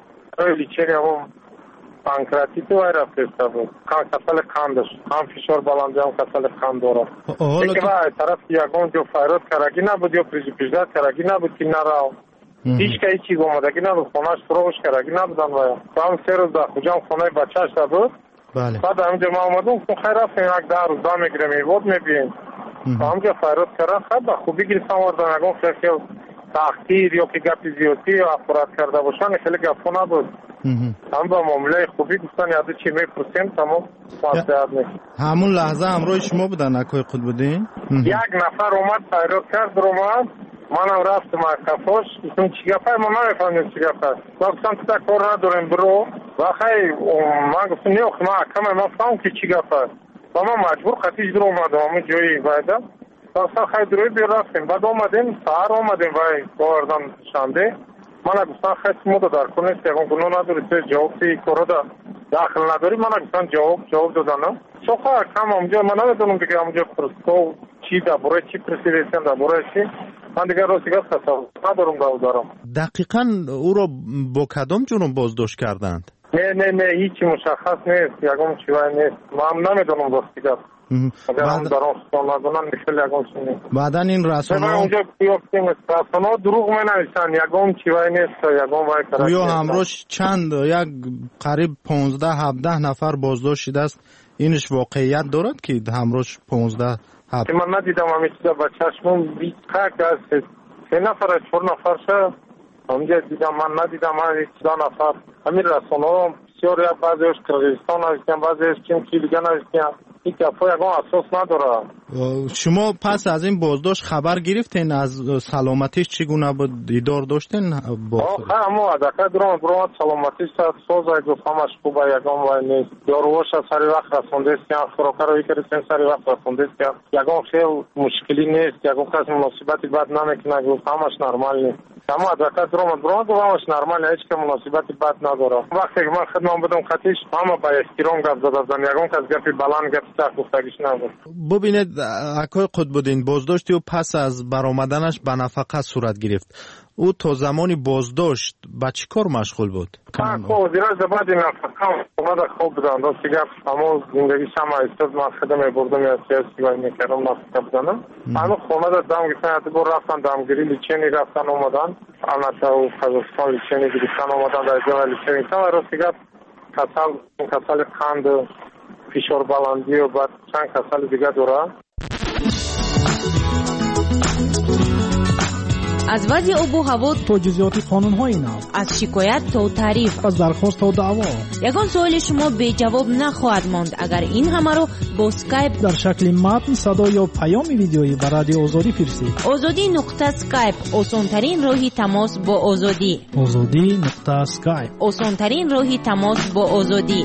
Speaker 22: لیچینی هم پانکراتی تو وای رفته است بود. کسل قندش هم فشار بلنده هم کسل قند داره. دیگه وای طرف یکم جو فریاد کرکی نبود یا پریزی پیشداد کرکی نبود که نراو. هیچ که هیچی گمادگی نبود. خونهش فروغش کرکی نبودن وای. تو هم سه روز در خوجم خونه بچهش ده بود.
Speaker 15: بله.
Speaker 22: بعد همینجا ما آمدم که خیر رفتیم یک ده روز دا میگیره میبود میبین. همینجا فریاد کردن خیلی به خوبی گرفتم وردن اگه خیلی خیلی تحقیر یا که گپی زیادی یا افراد کرده باشن خیلی گفو نبود. هم با معامله خوبی گفتن یاده چی میپرسیم تمام فاسده نیست.
Speaker 15: همون لحظه همراه شما بودن اکای قطب‌الدین؟
Speaker 22: یک نفر اومد فریاد کرد در اومد منم رفتم از کفاش گفتم چی گفه ما نمیفهمیم چی گفه. ما گفتم تو تا کار نداریم برو و خیلی من گفتم نیوخ ما کمه ما فهم که چی گفه و ما مجبور خطیج در اومدم همون جایی بایده و اصلا خیلی دروی بیر رفتیم. بعد اومدیم سهر اومدیم وی باوردن شنده من گفتم خیلی مدو در کنیست یکم گناه نداری توی جواب تی کارو ده داخل نداری من گفتن جواب جواب دادن سوخا کم اونجا من نمیدونم دیگه اونجا پرسکو چی درباره چی پرسیدن درباره چی من دیگه راستیگه تصور ندارم دارم.
Speaker 15: دقیقاً او را با کدام جرم بازداشت کردند؟
Speaker 22: نه نه نه هیچ مشخص نیست یکم چیزی نیست من نمیدونم راستیگه. بعد
Speaker 15: بعدن این رسانه‌ها
Speaker 22: اونجا بیافتیم رسانه‌ها دروغ می‌نویسن یگام چیزی نیست یگام وای کرد
Speaker 15: یا همروش چند یک قریب پانزده هفده نفر بازداشت شده است اینش واقعیت دارد که همروش پانزده هفده
Speaker 22: من ندیدم همین چیزا با چشمم بیتک است سه نفر چهار نفر شه اونجا دیدم من ندیدم من چهار نفر همین رسانه‌ها بسیار یک بعضیش کردستان نوشتن بعضیش چیم کی دیگه نوشتن این کفا یکم اساس نداره.
Speaker 15: شما پس از این بازداشت خبر گرفتین از سلامتیش چگونه بود دیدار داشتین با
Speaker 22: خود؟ آخه اما دکه درام درام سلامتیش سوزای گفت همش خوبه یکم وای نیست داروش سری وقت رسونده است که فروکروی کردن سری وقت رسونده است که یکم خیلی مشکلی نیست یکم کس مناسبتی بد نمیکنه گفت همش نرمال نیست اما دکه درام درام گفت همش نرمال هیچ که مناسبتی بد نداره وقتی که من خدمت بدم خطیش همه با احترام گپ زدن یکم کس گپی بلند گپ
Speaker 15: ببینید اکای قطب‌الدین بازداشتی و پس از برآمدنش به نفقه صورت گرفت او تا زمانی بازداشت با چی کار مشغول بود؟
Speaker 22: من خود دیگر زباد نفقه اومده خوب بودن دوستی گفت اما زندگی شما استاد من خدمه بردم یا سیاسی باید میکردم نفقه بودنم اما خونده دم گفتن حتی بر رفتن دمگیری لیچینی رفتن اومدن البته و قزاقستان لیچینی گرفتن اومدن در جای لیچینی گرفتن و راستی گفت کسل کسل قند فشار بلندی و بعد چند کسل دیگه داره.
Speaker 5: از وضع آب و هوا
Speaker 7: تا جزئیات قانون‌های نو،
Speaker 5: از شکایت تا تعریف،
Speaker 7: از درخواست تا دعوا،
Speaker 5: یگان سوال شما به جواب نخواهد ماند اگر این همه رو با اسکایپ
Speaker 7: در شکل متن، صدا یا پیام ویدیویی به رادیو آزادی فرستید.
Speaker 5: آزادی نقطه اسکایپ آسان‌ترین راهی تماس با آزادی.
Speaker 7: آزادی نقطه اسکایپ
Speaker 5: آسان‌ترین راهی تماس با آزادی.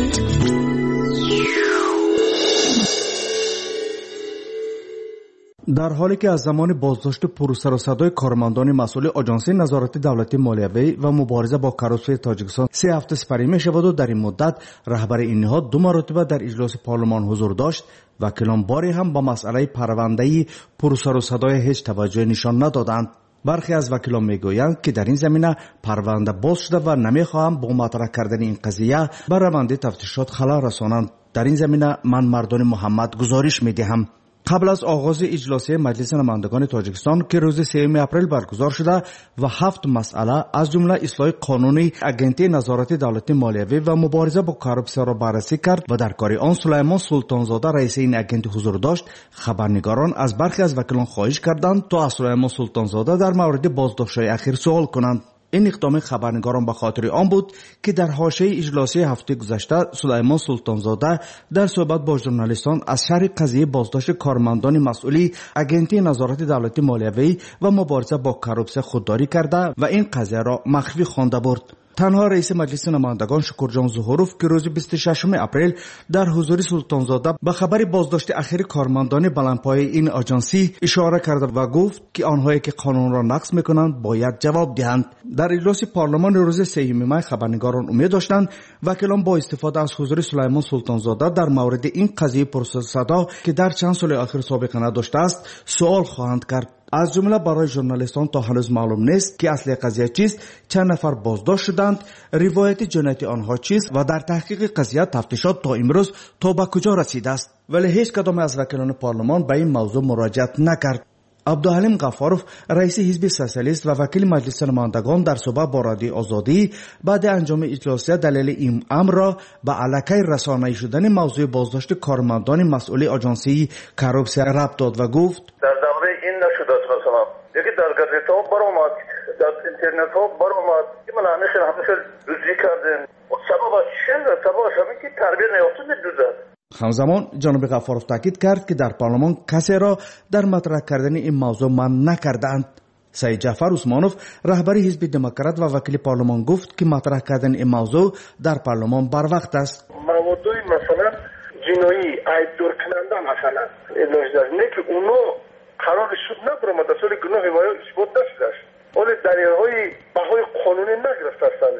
Speaker 23: در حالی که از زمان بازداشت پرسر و صدای کارمندان مسئول آژانس نظارت دولتی مالیوی و مبارزه با کروسیه تاجیکستان سه هفته سپری می شود و در این مدت رهبر این نهاد دو مرتبه در اجلاس پارلمان حضور داشت و کلان باری هم با مسئله پرونده پرسر و صدای هیچ توجه نشان ندادند. برخی از وکیلان میگویند که در این زمینه پرونده باز شده و نمیخواهند با مطرح کردن این قضیه بر روند تفتیشات خلل رسانند. در این زمینه من مردان محمد گزارش میدهم. قبل از آغاز اجلاس مجلس نمایندگان تاجیکستان که روز سوم اپریل برگزار شده و هفت مسئله از جمله اصلاح قانونی اگنتی نظارت دولتی مالیوی و مبارزه با کروپسیا را بررسی کرد و در کار آن سلیمان سلطانزاده رئیس این اگنت حضور داشت. خبرنگاران از برخی از وکیلان خواهش کردند تا از سلیمان سلطانزاده در مورد بازداشت‌های اخیر سوال کنند. این اقدام خبرنگاران به خاطر آن بود که در حاشیه اجلاسی هفته گذشته سلیمان سلطانزاده در صحبت با ژورنالیستان از شرح قضیه بازداشت کارمندان مسئولی اگنتی نظارت دولتی مالیوی و مبارزه با کروپسیا خودداری کرده و این قضیه را مخفی خوانده بود. تنها رئیس مجلس نمایندگان شکرجان ظهوروف که روز بیست و ششم اپریل در حضور سلطانزاده به خبر بازداشت اخیر کارمندان بلندپایه این آژانسی اشاره کرده و گفت که آنهایی که قانون را نقض میکنند باید جواب دهند. در اجلاس پارلمان روز سوم می خبرنگاران امید داشتند وکیلان با استفاده از حضور سلیمان سلطانزاده در مورد این قضیه پرسر صدا که در چند سال اخیر سابقه نداشته است سوال خواهند کرد. از جمله برای ژورنالیستان تا هنوز معلوم نیست که اصل قضیه چیست، چند نفر بازداشت شدند، روایت جنایتی آنها چیست و در تحقیق قضیه تفتیشات تا امروز تا به کجا رسیده است. ولی هیچ کدام از وکیلان پارلمان به این موضوع مراجعت نکرد. عبدالحلیم غفاروف رئیس حزب سوسیالیست و وکیل مجلس نمایندگان در صحبت با رادیو آزادی بعد انجام اجلاس دلیل این امر را به علاقه رسانه‌ای شدن موضوع بازداشت کارمندان مسئول آژانسی کروپسیا ربط داد و گفت
Speaker 24: در دوره این نشده است مثلا یکی در گازیت ها برآمد در اینترنت ها برآمد که من همیشه همیشه روزی کردن سبب چیه؟ سببش همین که تربیت نیافته میدوزد.
Speaker 23: همزمان جناب غفاروف تاکید کرد که در پارلمان کسی را در مطرح کردن این موضوع منع نکردند. سید جعفر عثمانوف رهبر حزب دموکرات و وکیل پارلمان گفت که مطرح کردن این موضوع در پارلمان بر وقت است.
Speaker 24: موضوع مثلا جنایی عیب دور کننده مثلا الاج نه که اونو قرار شد نبرم اصل گناه ما اثبات نشده است. ولی دلیل‌های بهای قانونی نگرفته است.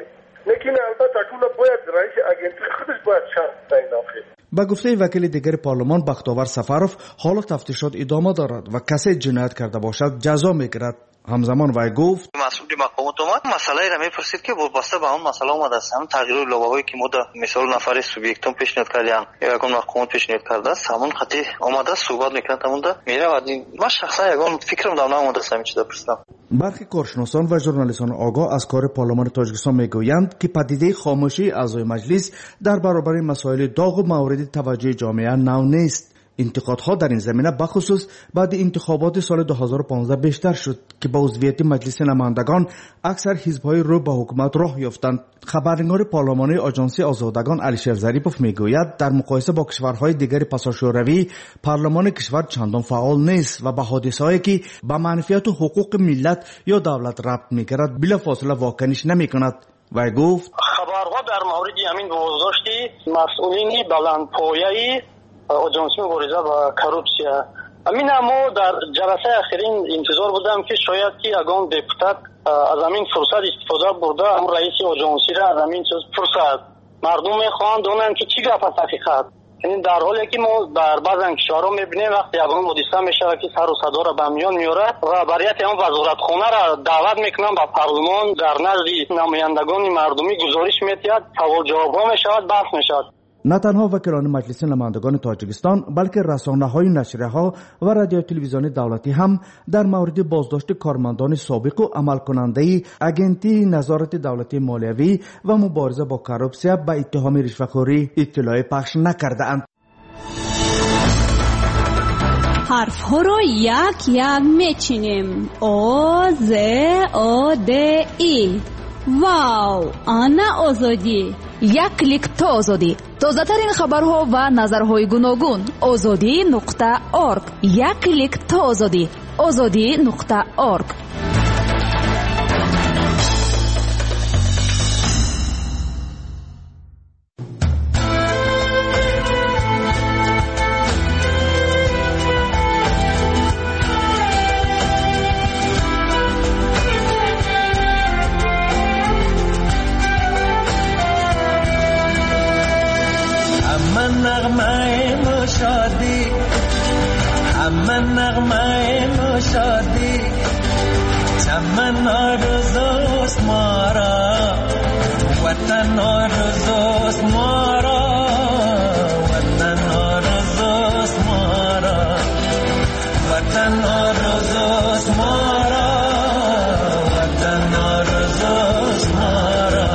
Speaker 24: لیکن البته طول باید رئیس اجنسی خودش باید شرط تعیین کنه.
Speaker 23: با گفته وکیل دیگر پارلمان بختاور سفرов حالا تفتیشات ادامه دارد و کسی جنایت کرده باشد جزا میگیرد. همزمان وی گفت
Speaker 2: مسئول مقامات اومد مسئله را میپرسید که وابسته به اون مسئله اومده است. هم تغییر لوابایی که ما در مثال نفر سوبیکتون پیشنهاد کردیم یا یگان مقامات پیشنهاد کرده است همون قطعی اومده صحبت میکنند هموندا میره و من شخصا یگان فکرم در نمونده است همین چیزا پرسیدم.
Speaker 23: برخی کارشناسان و ژورنالیستان آگاه از کار پارلمان تاجیکستان میگویند که پدیده خاموشی اعضای مجلس در برابر مسائل داغ و مورد توجه جامعه نو نیست. انتقادها در این زمینه بخصوص بعد انتخابات سال دو هزار و پانزده بیشتر شد که با عضویت مجلس نمایندگان اکثر حزب‌های رو به حکومت راه یافتند. خبرنگار پارلمانی آژانس آزادگان علیشیر ظریفوف میگوید در مقایسه با کشورهای دیگر پساشوروی پارلمان کشور چندان فعال نیست و به حادثه‌هایی که به منفعت و حقوق ملت یا دولت ربط می‌گیرد بلافاصله واکنش نمی‌کند. و گفت
Speaker 8: خبرها در مورد همین بازداشت مسئولین بلندپایه‌ای آژانس مبارزه با کورپسیا امین ما در جلسه اخرین انتظار بودم که شاید که یگان دپوتات از همین فرصت استفاده برده هم رئیس آژانسی را از همین چیز پرسد. مردم میخواهند دونن که چی گپ است حقیقت. یعنی در حالی که ما در بعضی کشورها میبینیم وقتی یگان حادثه میشه که سر و صدا را به میان میاره رهبریت هم وزارتخانه را دعوت میکنن به پارلمان در نزد نمایندگان مردمی گزارش میتید سوال جواب ها میشود بحث میشود.
Speaker 23: نه تنها وکلان مجلس نمایندگان تاجیکستان بلکه رسانه‌های نشریه‌ها و رادیو تلویزیون دولتی هم در مورد بازداشت کارمندان سابق و عمل کننده اجنسی نظارت دولتی مالیوی و مبارزه با کورپسیا به اتهام رشوه‌خوری اطلاع پخش نکرده‌اند.
Speaker 9: حرف ها رو یک یک میچینیم. او ز او د ای. واو، آنا آزادی.
Speaker 10: یک کلیک تا آزادی. تازه ترین خبرها و نظرهای گوناگون. آزادی نقطه ارگ. یک کلیک تا آزادی. آزادی نقطه ارگ.
Speaker 25: نغمه نشادی چمن آرزوست ما را وطن آرزوست ما را وطن آرزوست ما را وطن آرزوست ما را وطن آرزوست ما را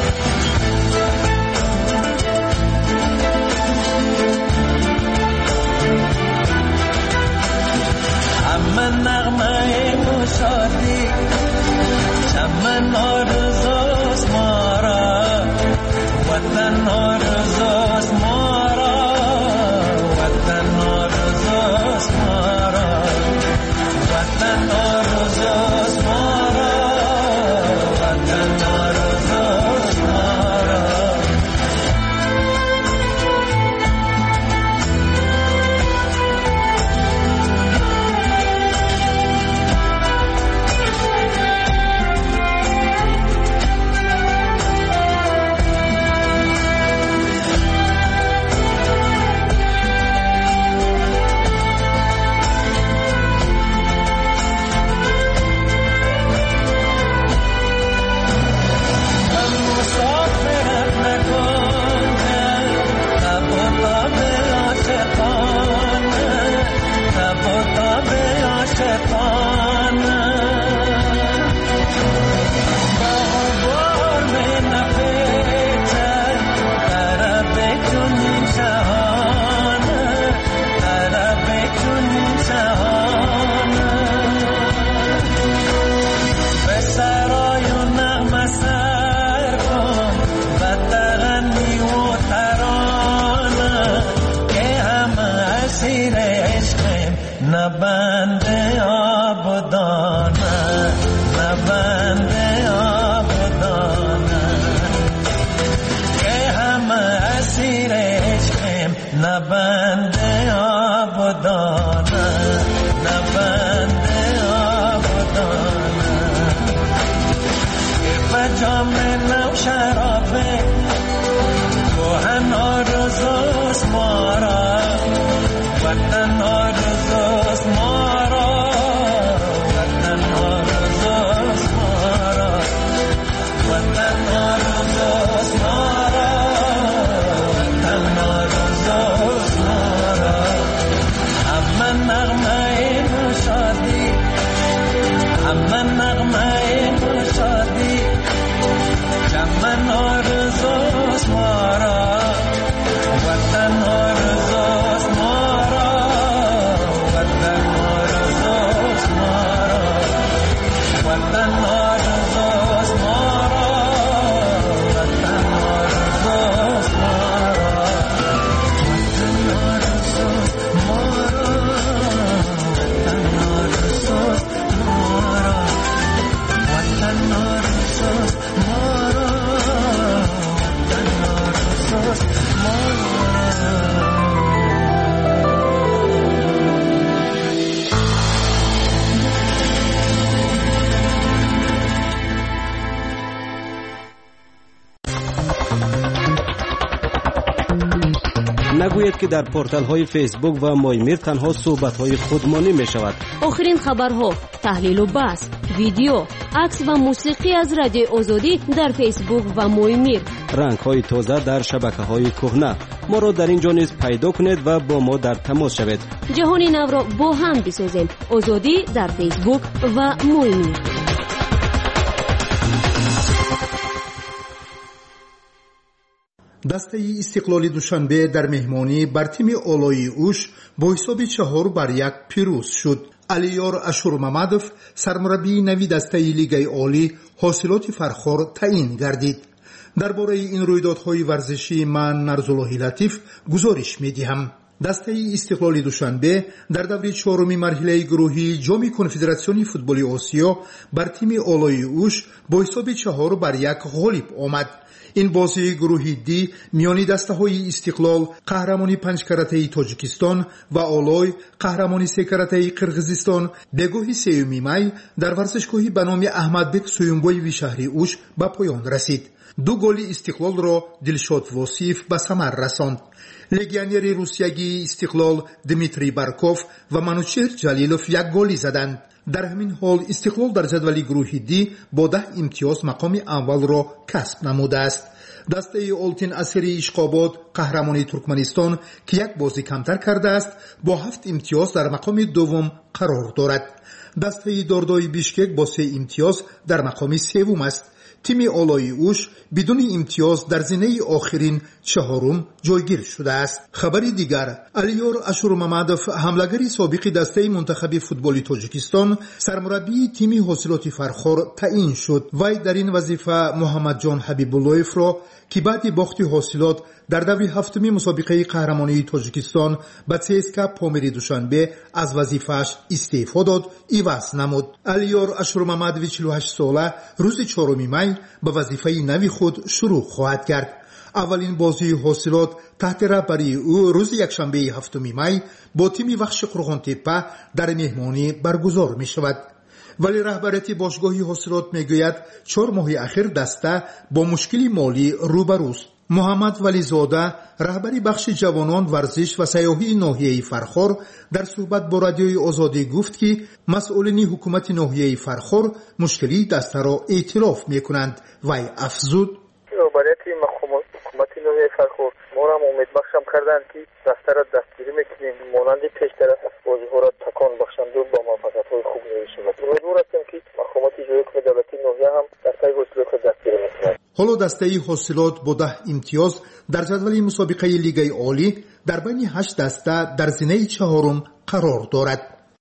Speaker 25: من نغمه مشادی چمن آرزوست ما را وطن آرزوست ما را وطن آرزوست ما را وطن آرزوست ما را وطن آرزوست ما را نبند آبدانه نبند آبدانه که همه اسیر عشقیم نبند آبدانه نبند آبدانه که به جام نوشرا وطن آرزوست ما را وطن آرزوست ما را وطن آرزوست ما را وطن آرزوست ما را همه نغمه شادی همه نغمه شادی جمع آرزوست ما را وطن آرزوست ما را وطن آرزوست ما را وطن آرزوست ما را وطن آرزوست ما را وطن آرزوست ما را وطن آرزوست ما را وطن آرزوست ما را وطن آرزوست ما را.
Speaker 17: نگوید که در پورتال های فیسبوک و مایمیر تنها صحبت های خودمانی می شود.
Speaker 1: آخرین خبرها، تحلیل و بحث، ویدیو، عکس و موسیقی از رادیو آزادی در فیسبوک و مایمیر.
Speaker 17: رنگ های تازه در شبکه های کهنه. ما را در اینجا نیز پیدا کنید و با ما در تماس شوید.
Speaker 1: جهان نو را با هم بسازیم. آزادی در فیسبوک و مایمیر.
Speaker 3: دسته استقلال دوشنبه در مهمانی بر تیم اولای اوش با حساب چهار بر یک پیروز شد. علیار اشورممدов سرمربی نوی دسته لیگ عالی حاصلات فراخور تعیین گردید. درباره این رویدادهای ورزشی من نرزاللهی لطیف گزارش می‌دهم. دسته استقلال دوشنبه در دوره چهارمی مرحله گروهی جام کنفدراسیون فوتبال آسیا بر تیم اولای اوش با حساب چهار بر یک غالب آمد. این بازی گروهی دی میانی دسته های استقلال قهرمانی پنج کرته تاجیکستان و اولای قهرمانی سه کرته قرقیزستان به گوهی سیومی می در ورزشگاهی به نام احمدبک سویونبویوی شهر اوش به پایان رسید. دو گل استقلال را دلشاد وصیف به ثمر رساند. لگیونر روسیایی استقلال دمیتری بارکوف و منوچهر جلیلوف یک گلی زدند. در همین حال استقلال در جدول گروه دی با ده امتیاز مقام اول را کسب نموده است. دسته اولتین اسری اشقاباد قهرمانی ترکمنستان که یک بازی کمتر کرده است با هفت امتیاز در مقام دوم قرار دارد. دسته داردای بیشکک با سه امتیاز در مقام سوم است. تیم اولای اوش بدون امتیاز در زینه آخرین چهارم جایگیر شده است. خبری دیگر، علیار اشورممدов حملهگری سابق دسته منتخب فوتبال تاجیکستان سرمربی تیم حاصلات فراخور تعیین شد. وی در این وظیفه محمد جان حبیب‌اللهیف را که بعد باخت حاصلات در دوره هفتمی مسابقه قهرمانی تاجیکستان به سیسکا پامیری دوشنبه از وظیفه‌اش استعفا داد عوض نمود. علیار اشورممدوی چهل و هشت ساله روز چهارم می به وظیفه نوی خود شروع خواهد کرد. اولین بازی حاصلات تحت رهبری او روز یکشنبه هفتم می با تیم وخش قرغانتپه در مهمانی برگزار می شود. ولی رهبریت باشگاهی حاصلات میگوید چهار ماه اخیر دسته با مشکلی مالی روبروست. محمد ولی زاده رهبری بخش جوانان ورزش و سیاحی ناحیه فرخار در صحبت با رادیوی آزادی گفت که مسئولین حکومت ناحیه فرخار مشکلی دسته را اعتراف میکنند. وی افزود
Speaker 24: رهبریت حکومت ناحیه فرخار ما را امید بخشم کردند که دسته را دستگیری میکنیم مانند پیشتر بازی‌ها را تکان بخشند و با موفقیت‌های خوب میرسیم. امیدوار هستیم که حکومت اجرایی کننده دولتی ناحیه هم دسته حاصلات را دستگیری میکند.
Speaker 3: حالا دسته حاصلات با ده امتیاز در جدول مسابقه لیگ عالی در بین هشت دسته در زینه چهارم قرار دارد.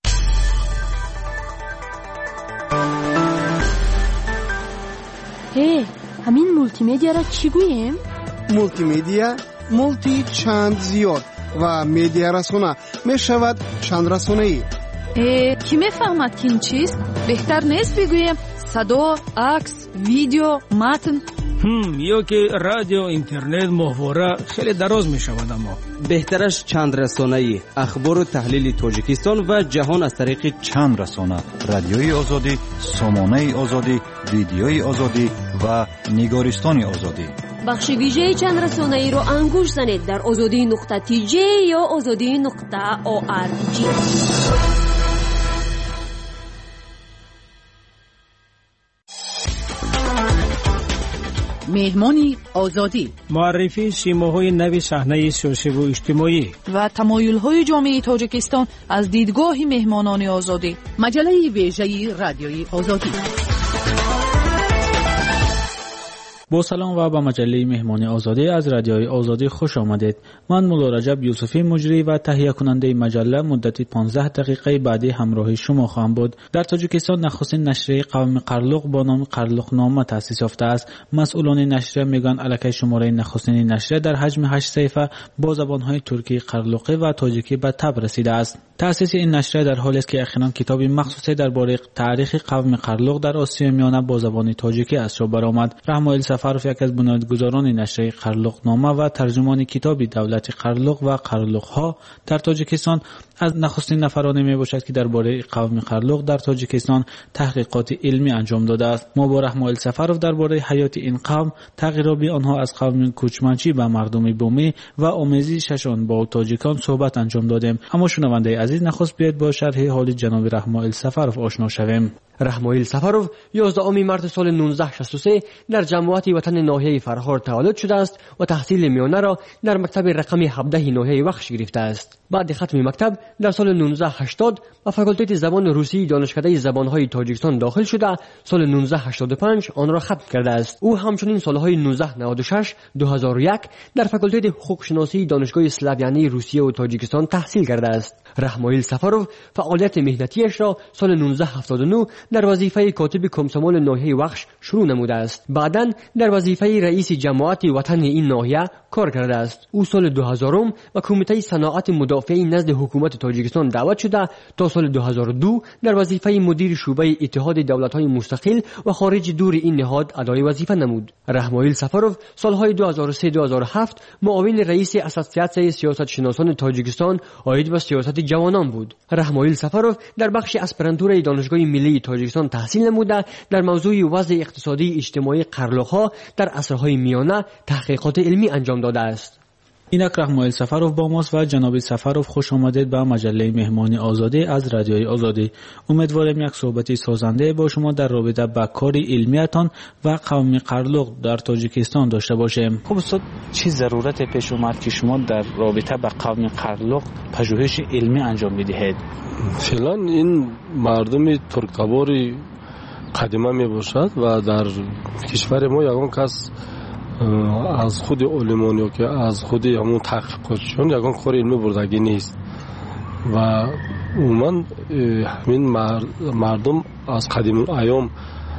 Speaker 11: هی، همین مولتی مدیا را چی گوییم؟
Speaker 12: مولتی مدیا مولتی چند زیاد و مدیا رسانه می شود چند رسانه ای.
Speaker 10: کی میفهمد که این چیست؟ بهتر نیست بگوییم صدا، عکس، ویدیو، متن.
Speaker 4: هم یا که رادیو اینترنت ماهواره خیلی دراز می شود. اما
Speaker 6: بهترش چند رسانه‌ای اخبار و تحلیل تاجیکستان و جهان از طریق
Speaker 13: چند رسانه: رادیوی آزادی، سامانه آزادی، ویدیوی آزادی و نگارستان آزادی.
Speaker 1: بخش ویژه چند رسانه ای رو انگوش زنید در آزادی نقطه تی جی یا آزادی نقطه او آر جی.
Speaker 10: مهمانی آزادی،
Speaker 4: معرفی سیماهای نوی صحنه سیاسی و اجتماعی
Speaker 10: و تمایل‌های جامعه تاجیکستان از دیدگاه مهمانان آزادی. مجله ویژه رادیوی آزادی.
Speaker 16: با سلام و با مجله مهمانی آزادی از رادیوی آزادی خوش آمدید. من مولا رجب یوسفی مجری و تهیه کننده مجله مدتی پانزده دقیقه بعدی همراه شما خواهم بود. در تاجیکستان نخستین نشریه قوم قرلق با نام قرلق نامه تأسیس یافته است. مسئولان نشریه میگن علاکه شماره نخستین نشریه در حجم هشت صفحه با زبانهای ترکی، قرلقی و تاجیکی به تب رسیده است. تأسیس این نشریه در حالی است که اخیراً کتابی مخصوصی درباره تاریخ قوم قرلق در آسیا میانه با زبان تاجیکی از چاپ برآمد. رحمایل سفرов یک از بنیانگذاران نشریه قرلق نامه و ترجمان کتاب دولت قرلق و قرلق ها در تاجیکستان از نخستین نفرانی می باشد که درباره قوم قرلق در تاجیکستان تحقیقات علمی انجام داده است. ما با رحمایل سفرов درباره حیات این قوم، تغییرات آنها از قوم کوچمنچی به مردم بومی و آمیزششان با تاجیکان صحبت انجام دادیم. اما شنونده عزیز، نخست بیاید با شرح حال جناب رحمایل سفرov آشنا شویم.
Speaker 18: رحمایل سفرov یازدهم مارس سال نوزده شصت و سه در جماعت وطن ناحیه فرهاد تولد شده است و تحصیل میانه را در مکتب رقم هفده ناحیه وخش گرفته است. بعد ختم مکتب در سال نوزده هشتاد به فاکولته زبان روسی دانشکده زبانهای تاجیکستان داخل شده سال نوزده هشتاد و پنج آن را ختم کرده است. او همچنین سالهای نوزده نود و شش دو هزار و یک در فاکولته حقوق شناسی دانشگاه اسلاویانی روسیه و تاجیکستان تحصیل کرده است. رحمایل سفرov فعالیت مهنتیش را سال نوزده هفتاد و نه در وظیفه کاتب کمسمال ناحیه وخش شروع نموده است. بعداً در وظیفه رئیس جماعت وطن این ناحیه کار کرده است. او سال دو هزار و کمیته صناعت مدافعی نزد حکومت تاجیکستان دعوت شده تا سال دو هزار و دو در وظیفه مدیر شعبه اتحاد دولت‌های مستقل و خارج دور این نهاد ادای وظیفه نمود. رحمایل سفرov سالهای دو هزار و سه دو هزار و هفت معاون رئیس اساسیاسیون سیاست شناسان تاجیکستان عاید به سیاست جوانان بود. رحمایل سفرov در بخش اسپرانتور دانشگاه ملی تاجیکستان تحصیل نموده در موضوع وضع اقتصادی اجتماعی قرلق‌ها در عصرهای میانه تحقیقات علمی انجام داده است.
Speaker 16: اینک رحمایل سفرov با ماست و جناب سفرov خوش آمدید به مجله مهمانی آزادی از رادیوی آزادی. امیدوارم یک صحبتی سازنده با شما در رابطه با کار علمیتان و قوم قرلق در تاجیکستان داشته باشیم. خب استاد، چه ضرورت پیش اومد که شما در رابطه با قوم قرلق پژوهش علمی انجام بدهید؟
Speaker 19: فعلا این مردم ترک‌تبار قدیمه می باشد و در کشور ما یگان کس از خود علمان یا که از خود همون تحقیقاتشون یگان کار علمی بردگی نیست و عموما همین مردم از قدیم ایام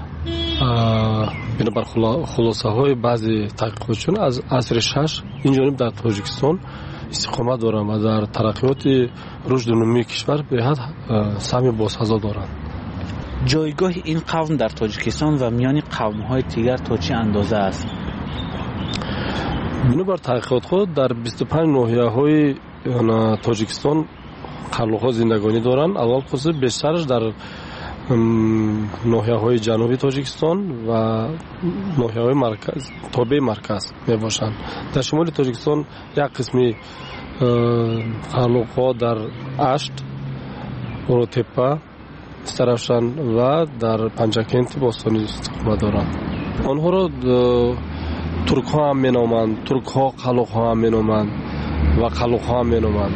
Speaker 19: بنابر خلاصه های بعضی تحقیقاتشون از عصر شش این جانب در تاجیکستان استقامت دارند و در ترقیات رشد و نموی کشور به حد سهم باسزا دارند.
Speaker 16: جایگاه این قوم در تاجیکستان و میان قوم‌های دیگر تا چه اندازه است؟
Speaker 19: بنابر تحقیقات خود در بیست و پنج ناحیه‌های تاجیکستان قرلق‌ها زندگانی دارند. اول خصوص بیشترش در ناحیه‌های جنوبی تاجیکستان و ناحیه‌های مرکز تابع مرکز میباشند. در شمال تاجیکستان یک قسمی قرلق‌ها در اشت، اورتپا، استرافشان و در پنجاکنت باستانی استقامت دارند. آنها را ترک ها هم می نامند، ترک ها قلق ها هم می نامند و قلق ها هم می نامند.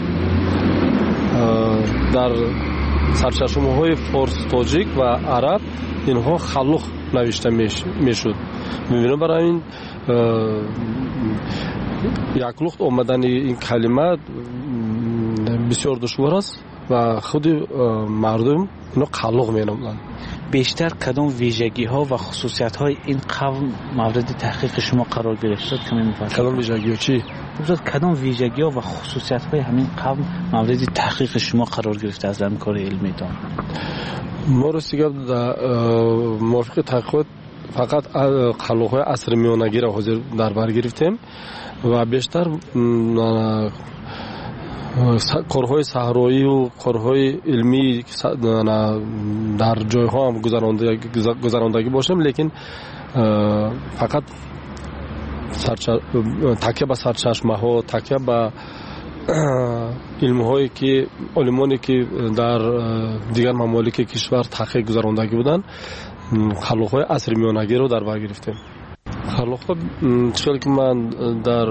Speaker 19: در سرچشمه های فارس، تاجیک و عرب اینها خلق نوشته می شد. می بینم برای این یک لخت آمدن این کلمه بسیار دشوار است و خود مردم اینو قلق می نامند.
Speaker 16: بیشتر کدام ویژگی ها و خصوصیت های این قوم مورد تحقیق شما قرار گرفته؟
Speaker 19: کدام ویژگی ها چی؟
Speaker 16: کدام ویژگی ها و خصوصیت های همین قوم مورد تحقیق شما قرار گرفته از همین کار علمی تان؟
Speaker 19: ما راستی در موافق تحقیقات فقط قلعه‌های عصر میانگی را حاضر در بر گرفتیم و بیشتر کارهای صحرایی و کارهای علمی در جایها هم گذراندگی باشیم، لیکن فقط تکیه به سرچشمه ها، تکیه به علم هایی که علمانی که در دیگر ممالک کشور تحقیق گذراندگی بودند، خلاق های عصر میانگی رو در بر گرفتیم. خلاق ها چیزی که من در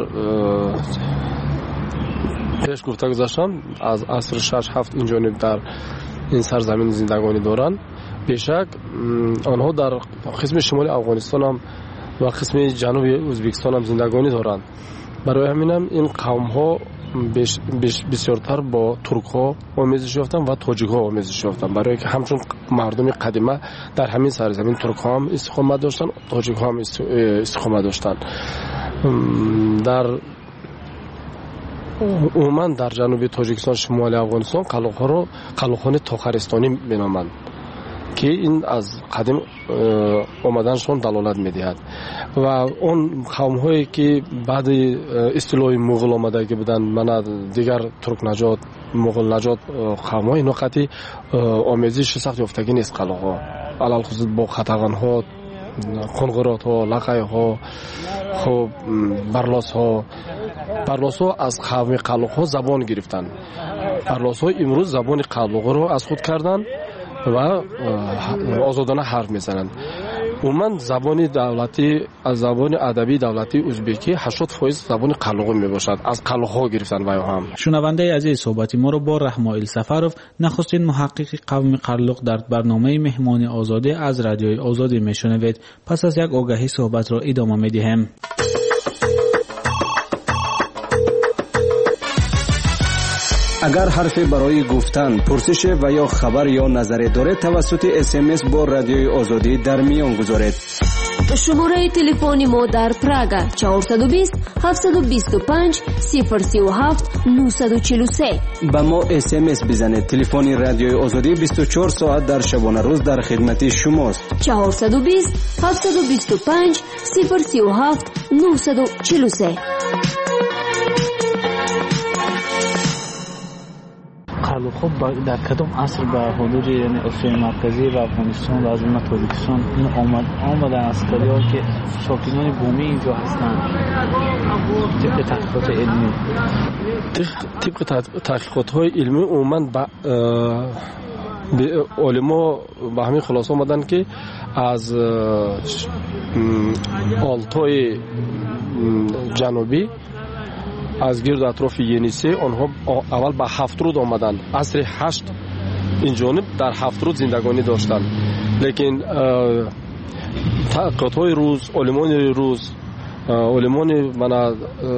Speaker 19: پیش گفته گذاشتم از عصر شش هفت این جانب در این سرزمین زندگانی دارند. بیشک آنها در قسم شمال افغانستان هم و قسم جنوب ازبکستان هم زندگانی دارند. برای همینم این قوم ها بسیارتر با ترک ها آمیزش یافتند و تاجیک ها آمیزش یافتند، برای که همچون مردم قدیمه در همین سرزمین ترک ها هم استقامت داشتند، تاجیک ها هم استقامت داشتند. در عموما در جنوب تاجیکستان شمال افغانستان قلعه‌ها رو قلعه‌خانه تاخرستانی مینامند که این از قدیم آمدنشان دلالت می‌دهد و اون قوم‌هایی که بعد اصطلاح مغول آمدگی بودند، من دیگر ترک نژاد مغول نژاد قوم‌ها، اینا قطعی آمیزش سخت یافتگی نیست. قلعه‌ها علل خصوص با خطغن‌ها، قنقرات‌ها، لقای‌ها، خب برلاس‌ها برلاس‌ها از قوم قلعه‌ها زبان گرفتند. برلاس‌ها امروز زبان قلعه‌ها رو از خود کردند و آزادانه حرف میزنند. عموما زبان دولتی از زبان ادبی دولتی ازبکی هشتاد درصد زبان قلعه می باشد، از قلعه ها گرفتن و هم.
Speaker 16: شنونده عزیز، صحبت ما رو با رحمائیل سفروف، نخستین محقق قوم قلق در برنامه مهمان آزادی از رادیوی آزادی میشنوید. پس از یک آگهی صحبت را ادامه میدیم.
Speaker 17: اگر حرفی برای گفتن، پرسش و یا خبر یا نظری دارید، توسط اس ام اس با رادیوی آزادی در میان گذارید.
Speaker 1: شماره تلفن ما در پراگ چهارصد و بیست هفتصد و بیست و پنج صفر سی و هفت نهصد و چهل و سه.
Speaker 17: با ما اس ام اس بزنید. تلفن رادیوی آزادی بیست و چهار ساعت در شبانه روز در خدمت شماست.
Speaker 1: چهارصد و بیست هفتصد و بیست و پنج صفر سی و هفت نهصد و چهل و سه.
Speaker 16: خب در کدام عصر به حدود یعنی آسیای مرکزی و افغانستان و از اون تاجیکستان این آمد آمدن عسکری‌ها که ساکنان بومی اینجا هستند؟ طبق تحقیقات علمی
Speaker 19: طبق تحقیقات های علمی عموما با علما به همین خلاصه آمدن که از آلتای جنوبی از گرد اطراف ینیسه آنها اول به هفت رود آمدند. عصر هشت این جانب در هفت رود زندگانی داشتند، لیکن تحقیقات های روز، علمان روز، علمان من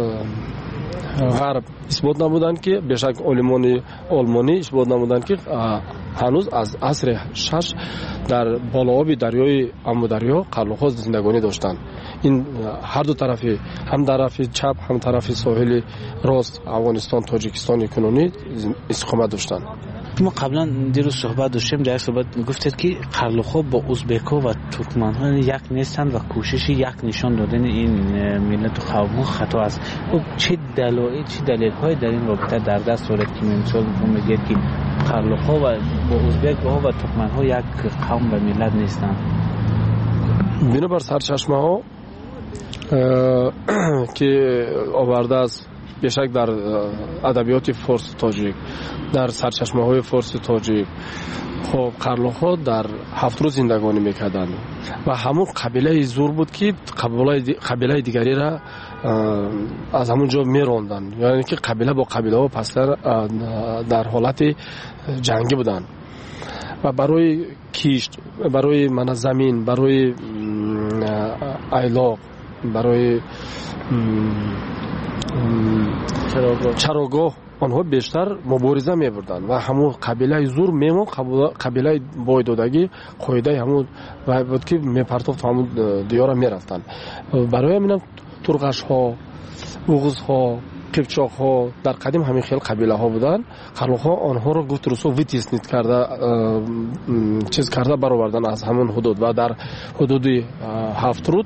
Speaker 19: غرب اثبات نمودند که بیشک علمان آلمانی اثبات نمودند که هنوز از عصر شش در بالاآب دریای امودریا قلعه‌ها زندگانی داشتند. این هر دو طرفی، هم طرف چپ هم طرف ساحل راست افغانستان تاجیکستان کنونی استقامت داشتند.
Speaker 16: ما قبلا دیروز صحبت داشتیم، در صحبت گفتید که قلعه‌ها با ازبک‌ها و ترکمن‌ها یک نیستند و کوشش یک نشان دادن این ملت و قوم خطا است. خب چه دلایل چه دلیل‌های در این رابطه در دست دارد که مثلا میگه که قلعه‌ها و با ازبک‌ها و ترکمن‌ها یک قوم و ملت نیستند؟
Speaker 19: بنابر سرچشمه‌ها که آورده است، بیشک در ادبیات فارسی تاجیک، در سرچشمه های فارسی تاجیک، خب قلعه‌ها در هفت روز زندگانی میکردند و همون قبیله زور بود که قبیله دیگری را از همونجا میراندند، یعنی که قبیله با قبیله ها پسر در حالت جنگی بودند و برای کیشت، برای من زمین، برای ایلاق، برای چراگاه آنها بیشتر مبارزه می‌بردند و همون قبیله زور میمون قبیله بایدادگی قاعده همون و بود که میپرتافت همون دیار میرفتند. برای همین ترغش ها، اوغوز ها، قبچاق‌ها در قدیم همین خیلی قبیله‌ها بودن. قرلوق‌ها آنها را گفت رسو ویتیسنیت کرده چیز کرده برآوردن از همون حدود و در حدود هفت رود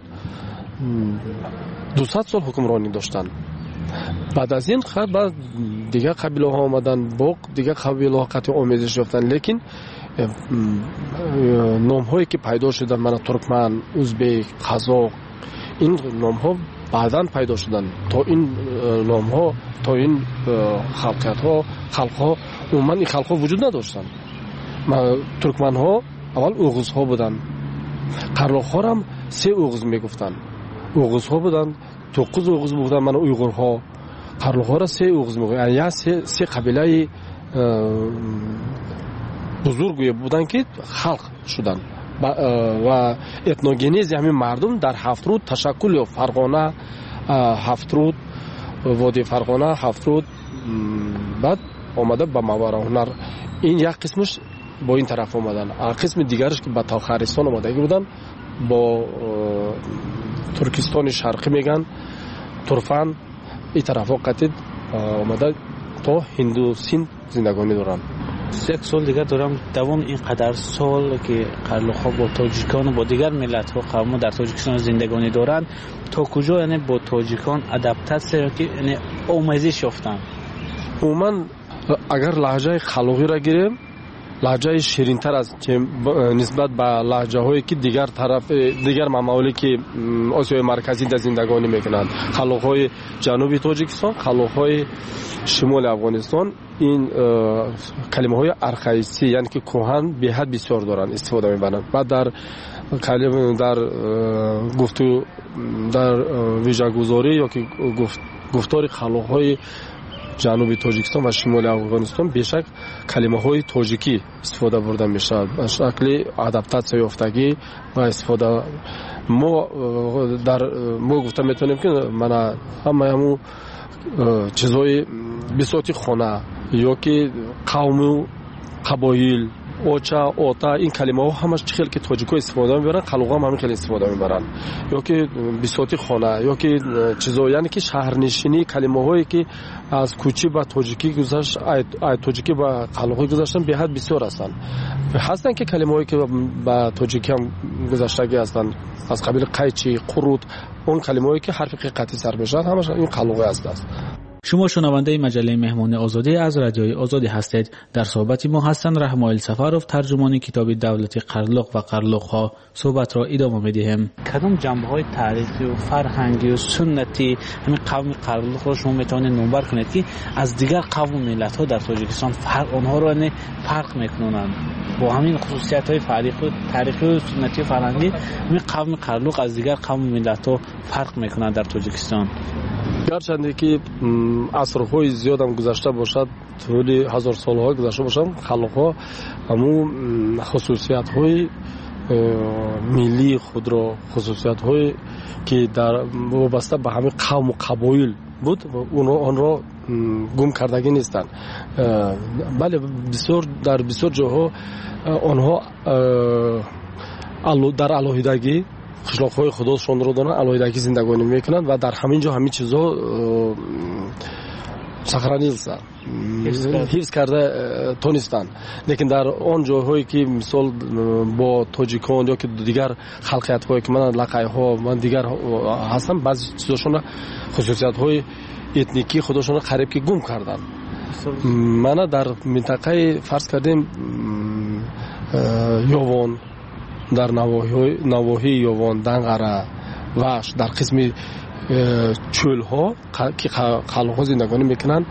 Speaker 19: دویست سال حکمرانی داشتن. بعد از این خب بعد دیگه قبیله ها آمدن، باق دیگه قبیله ها قطع آمیزش یافتن، لیکن نام هایی که پیدا شدن من ترکمن، ازبک، قزاق، این نام ها بعداً پیدا شدن. تا این نام ها تا این خلقیت ها خلق ها عموما این خلق ها وجود نداشتن. ترکمن ها اول اوغوز ها بودن، قرلوق ها هم سه اوغوز میگفتن، اوغوز ها بودن، توقوز اوغوز بودن، من اویغور ها. قرلوق ها را سه اوغوز میگفتن، یعنی سه سه قبیله بزرگی بودن که خلق شدن و اتنوگنیز همین مردم در هفت رود تشکل یا فرغانه، هفت رود، وادی فرغانه، هفت رود، بعد آمده به ماورا هنر. این یک قسمش با این طرف آمدن، قسم دیگرش که به تاخرستان آمده بودن، با ترکستان شرقی میگن ترفن، این طرف قطید آمده تا هندوستان زندگانی دارن.
Speaker 16: یک سال دیگر دارم دوام اینقدر سال که قرلوق ها با تاجیکان و با دیگر ملت ها قوم در تاجیکستان زندگانی دارند، تا کجا یعنی با تاجیکان ادپتاسیون که یعنی آمیزش یافتن؟
Speaker 19: عموما اگر لهجه خلوقی را گیریم، لهجه شیرین تر است که نسبت به لهجه هایی که دیگر طرف دیگر ممالک که آسیای مرکزی در زندگانی میکنند. خلوق های جنوبی تاجیکستان، خلوق های شمال افغانستان، این کلمه های ارخایسی یعنی که کهن به حد بسیار دارن استفاده میبرند. بعد در کلمه در گفتو در ویژه گذاری یا که گفت گفتار خلوق های جنوبی تاجیکستان و شمال افغانستان بیشک کلمه های تاجیکی استفاده برده میشه به شکل ادپتاسیون یافتگی و استفاده. ما در ما گفته میتونیم که من همه همو چیزای بساطی خانه یا که قوم و قبایل، اوچا، اوتا، این کلمه ها همش خیلی که تاجیک‌ها استفاده میبرن، خلوق هم همین خیلی استفاده میبرن. یا که بساطی خانه یا که چیزا، یعنی که شهرنشینی کلمه هایی که از کوچی به تاجیکی گذشت، از تاجیکی به خلوقی گذاشتن به حد بسیار هستن. هستن که کلمه هایی که به تاجیکی هم گذشتگی هستن از قبیل قیچی، قروت، اون کلمه هایی که حرف قطعی سر میشن همش این خلوقی هست.
Speaker 16: شما شنونده مجله مهمان آزادی از رادیوی آزادی هستید. در صحبت ما هستند رحمایل سفرов، ترجمان کتاب دولتی قرلوق و قرلوق ها. صحبت را ادامه میدیم. کدام جنبه های تاریخی و فرهنگی و سنتی همین قوم قرلوق را شما میتونید نمبر کنید که از دیگر قوم و ملت ها در تاجیکستان فرق آنها را نه فرق میکنند با همین خصوصیت های تاریخی و سنتی و فرهنگی؟ همین قوم قرلوق از دیگر قوم و ملت ها فرق میکنند در تاجیکستان؟
Speaker 19: گرچنده که عصرهای زیاد هم گذشته باشد، طولی هزار سالها گذشته باشد، خلقها همون خصوصیت های ملی خود را، خصوصیت های که در وابسته به همه قوم و قبایل بود آن را گم کردگی نیستند. بله بسیار در بسیار جاها آنها در علاهیدگی قشلاق‌های خودشون رو دارن، علاهیدگی زندگانی میکنن و در همین جا همین چیزا سخرانیلسا حفظ کرده تونستن. لیکن در آن جاهایی که مثال با تاجیکان یا که دیگر خلقیت هایی که من لقای ها من دیگر هستم، بعضی چیزاشون خصوصیت های اتنیکی خودشون قریب که گم کردن. من در منطقه فرض کردیم یوان، در نواحی نواحی یوان، دنقره و در قسم چول ها که خلق ها زندگانی میکنن،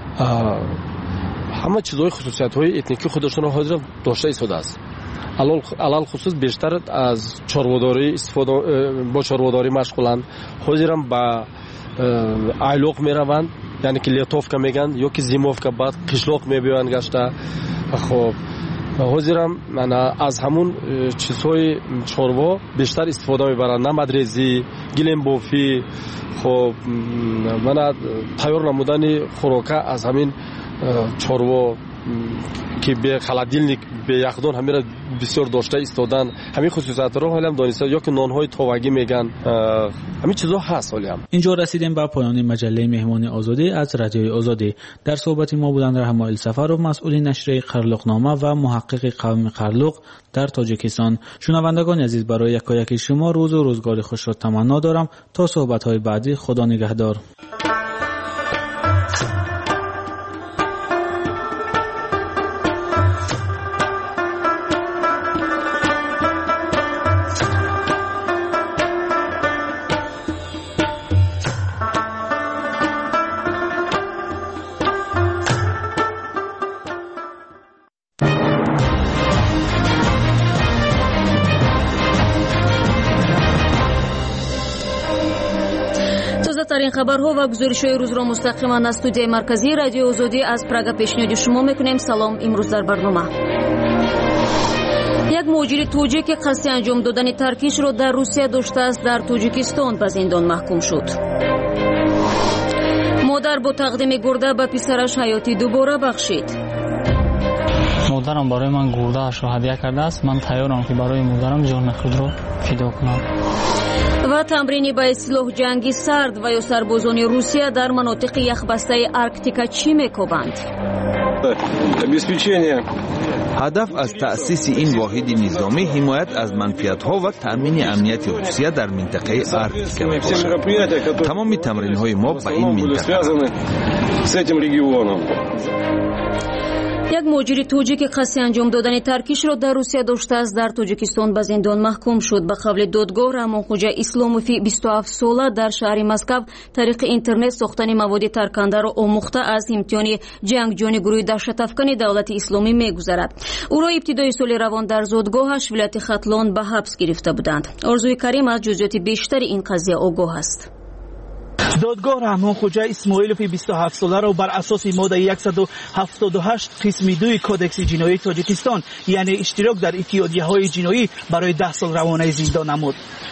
Speaker 19: همه چیزهای خصوصیت های اتنیکی خودشون را حاضر داشته ایستاده است. علال خصوص بیشتر از چارواداری استفاده با چارواداری مشغولند، حاضرم با ایلوق میروند، یعنی که لیتوفکا میگن یا که زیموفکا، بعد قشلاق میبیوند گشته. خب حاضرم من از همون چیزهای چاروا بیشتر استفاده میبرند، نمدریزی، گلیم بوفی. خب من تیار نمودن خوراک از همین چاروا که به خلادیلنیک به یخدان همین را بسیار داشته ایستادن. همین خصوصیات رو حالا هم دانسته یا که نانهای تاوگی میگن، همین چیزا هست. حالا هم
Speaker 16: اینجا رسیدیم به پایان مجله مهمان آزادی از رادیوی آزادی. در صحبت ما بودند رحمت السفرов، مسئول نشریه قرلقنامه و محقق قوم قرلق در تاجیکستان. شنوندگان عزیز، برای یکایک شما روز و روزگار خوش را تمنا دارم. تا صحبت‌های بعدی، خدا نگهدار.
Speaker 1: ترین خبرها و گزارش‌های روز را مستقیما از استودیوی مرکزی رادیو آزادی از پراگ پیشنهاد شما می‌کنیم. سلام. امروز در برنامه یک مهاجر توجیک قصد انجام دادن ترکیش را در روسیه داشته است در تاجیکستان به زندان محکوم شد. مادر با تقدیم گرده به پسرش حیاتی دوباره بخشید.
Speaker 14: مادرم برای من گرده‌اش را هدیه کرده است. من تیارم که برای مادرم جان خود را فدا کنم.
Speaker 1: و تمرینی با سلاح جنگی سرد و یا سربازان روسیه در مناطق یخبسته آرکتیکا چی می‌کوبند؟
Speaker 15: هدف از تأسیس این واحد نظامی حمایت از منفعت‌ها و تأمین امنیت روسیه در منطقه آرکتیکا می‌باشد. تمام تمرین‌های ما به این منطقه
Speaker 1: یک مهاجر توجیک قصد انجام دادن ترکیش را در روسیه داشته است در تاجیکستان به زندان محکوم شد. به قول دادگاه، رحمانخوجا اسلاموفی بیست و هفت ساله در شهر مسکو طریق اینترنت ساختن مواد ترکنده را آموخته از امتحان جنگجویی گروه دهشت افکن دولت اسلامی می‌گذرد. او را ابتدای سال روان در زادگاهش ولایت ختلان به حبس گرفته بودند. آرزوی کریم از جزئیات بیشتر این قضیه آگاه است.
Speaker 20: دادگاه رحمانخوجا اسماعیلوف بیست و هفت ساله را بر اساس ماده صد و هفتاد و هشت قسم دو کودکس جنایی تاجیکستان یعنی اشتراک در اتحادیه‌های جنایی برای ده سال روانه زندان نمود.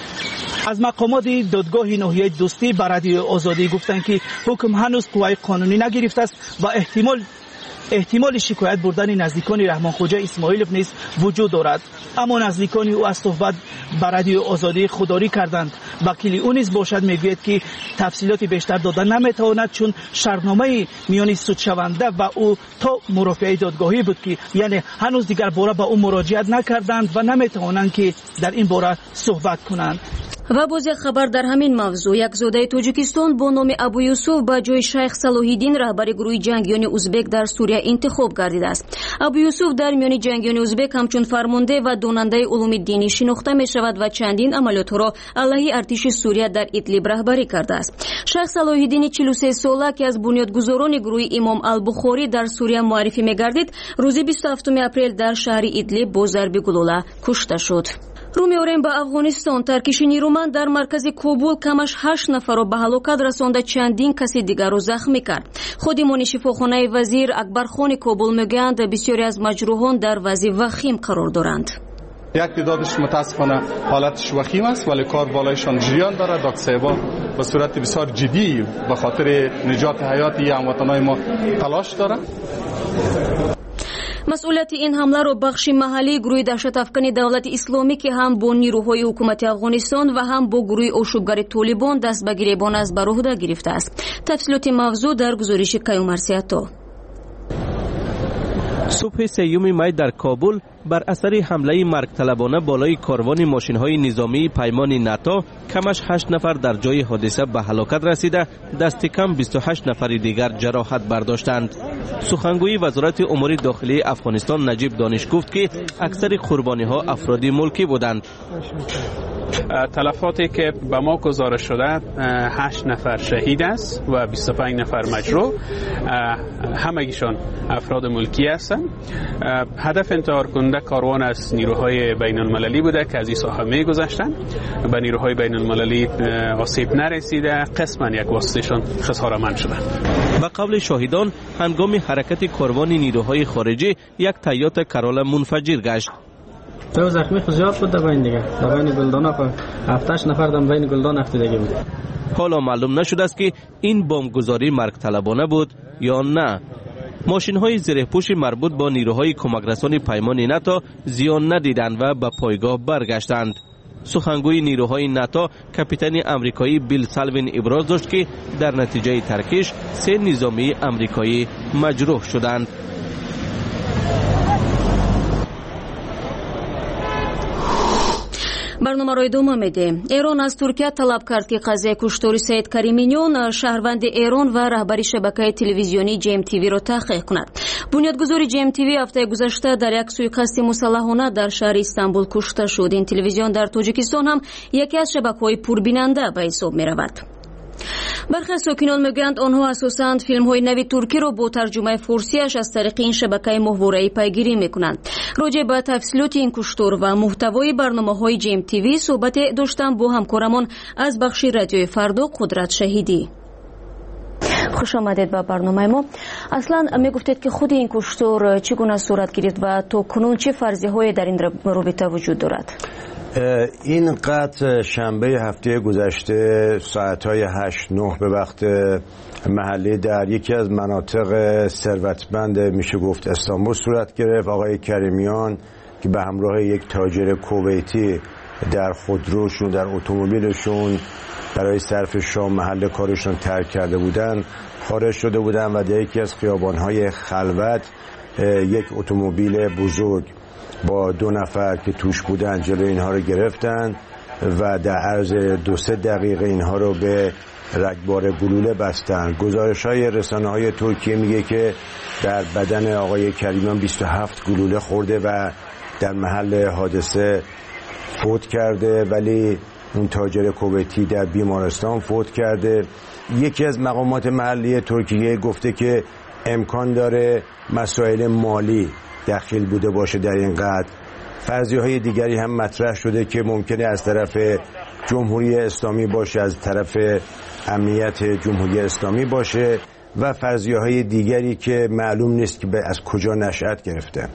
Speaker 20: از مقامات دادگاه ناحیه دوستی بر رادیو آزادی گفتند که حکم هنوز قوه قانونی نگرفته است و احتمال احتمال شکایت بردن نزدیکان رحمانخوجا اسماعیلوف نیز وجود دارد. اما نزدیکان او از صحبت بر رادیو آزادی خودداری کردند. وکیل او نیز باشد میگوید که تفصیلات بیشتر دادن نمیتواند چون شرطنامه میان سودشونده و او تا مرافعه دادگاهی بود که یعنی هنوز دیگر باره به او مراجعت نکردند و نمیتوانند که در این باره صحبت کنند.
Speaker 1: و باز یک خبر در همین موضوع. یک زاده تاجیکستان با نام ابو یوسف به جای شیخ صلاح‌الدین رهبر گروه جنگیان ازبک در سوریه انتخاب گردیده است. ابو یوسف در میان جنگیان ازبک همچون فرمانده و داننده علوم دینی شناخته می شود و چندین عملیات را علیه ارتش سوریه در ادلب رهبری کرده است. شیخ صلاح‌الدین چهل و سه ساله که از بنیادگذاران گروه امام البخاری در سوریه معرفی می گردید، روز بیست و هفتم اپریل در شهر ادلب با ضرب گلوله کشته شد. رو می‌آوریم به افغانستان. ترکیش نیرومند در مرکز کابل کمش هشت نفر را به هلاکت رسانده، چندین کسی دیگر را زخمی کرد. خودمان شفاخانه وزیر اکبرخان کابل میگویند بسیاری از مجروحان در وضع وخیم قرار دارند.
Speaker 21: یک تعدادش متاسفانه حالتش وخیم است ولی کار بالایشان جریان دارد. دکتر صاحبا به صورت بسیار جدی به خاطر نجات حیات هموطنان ما تلاش دارند.
Speaker 1: مسئولیت این حمله را بخش محلی گروه دهشت افکن دولت اسلامی که هم با نیروهای حکومت افغانستان و هم با گروه آشوبگر طالبان دست به گریبان از بر عهده گرفته است. تفصیلات موضوع در گزارش کیومرسیاتا.
Speaker 22: صبح سیوم می در کابل بر اثر حمله مرگ طلبانه بالای کاروان ماشین‌های نظامی پیمان ناتو کمش هشت نفر در جای حادثه به هلاکت رسیده، دست کم بیست و هشت نفر دیگر جراحت برداشتند. سخنگوی وزارت امور داخلی افغانستان نجیب دانش گفت که اکثر قربانی‌ها افراد ملکی بودند.
Speaker 26: تلفاتی که به ما گزارش شده هشت نفر شهید است و بیست و پنج نفر مجروح، همگیشان افراد ملکی هستند. هدف انتحار کننده کاروان از نیروهای بین المللی بوده که از این ساحه می گذشتند. به نیروهای بین المللی آسیب نرسیده، قسما یک واسطهشان خساره‌مند شده.
Speaker 22: به قول شاهدان هنگام حرکت کاروان نیروهای خارجی یک تویوتا کرولا منفجر گشت.
Speaker 14: تو زخمی زیاد بود در بین دیگه در بین گلدان ها هفتش نفر در بین گلدان افتادگی بود.
Speaker 22: حالا معلوم نشده است که این بمبگذاری مرگ طلبانه بود یا نه. ماشین های زرهپوش مربوط با نیروهای کمکرسان پیمان ناتو زیان ندیدند و به پایگاه برگشتند. سخنگوی نیروهای ناتو کاپیتان امریکایی بیل سالوین ابراز داشت که در نتیجه ترکش سه نظامی امریکایی مجروح شدند.
Speaker 1: برنامه ادامه میده. ایران از ترکیه طلب کرد که قضیه کشتار سید کریمینیون شهروند ایران و رهبری شبکه تلویزیونی جی ام تی وی را تحقیق کند. بنیادگذار جی ام تی وی هفته گذشته در یک سوءقصد مسلحانه در شهر استانبول کشته شد. این تلویزیون در تاجیکستان هم یکی از شبکه‌های پربیننده به حساب می‌رود. برخی از ساکنان میگویند آنها اساساً فیلم‌های نوی ترکی را با ترجمه فارسیش از طریق این شبکه ماهواره‌ای پیگیری می‌کنند. راجع به تفصیلات این کشتار و محتوای برنامه‌های جی ام تی وی صحبت داشتم با همکارمان از بخش رادیوی فردا قدرت شهیدی. خوش آمدید به برنامه ما. اصلا میگفتید که خود این کشتار چگونه صورت گرفت و تا کنون چه فرضیه‌هایی در این رابطه وجود دارد؟
Speaker 2: این قتل شنبه هفته گذشته ساعتهای هشت نه به وقت محلی در یکی از مناطق ثروتمند میشه گفت استانبول صورت گرفت. آقای کریمیان که به همراه یک تاجر کویتی در خودروشون در اتومبیلشون برای صرف شام محل کارشون ترک کرده بودن خارج شده بودن و در یکی از خیابان‌های خلوت یک اتومبیل بزرگ با دو نفر که توش بودن جلوی اینها رو گرفتن و در عرض دو سه دقیقه اینها رو به رگبار گلوله بستن. گزارش‌های رسانه‌های ترکیه میگه که در بدن آقای کریمیان بیست و هفت گلوله خورده و در محل حادثه فوت کرده، ولی اون تاجر کویتی در بیمارستان فوت کرده. یکی از مقامات محلی ترکیه گفته که امکان داره مسائل مالی دخیل بوده باشه در این قتل. فرضیه‌های دیگری هم مطرح شده که ممکنه از طرف جمهوری اسلامی باشه، از طرف امنیت جمهوری اسلامی باشه و فرضیه‌های دیگری که معلوم نیست که از کجا نشأت گرفته.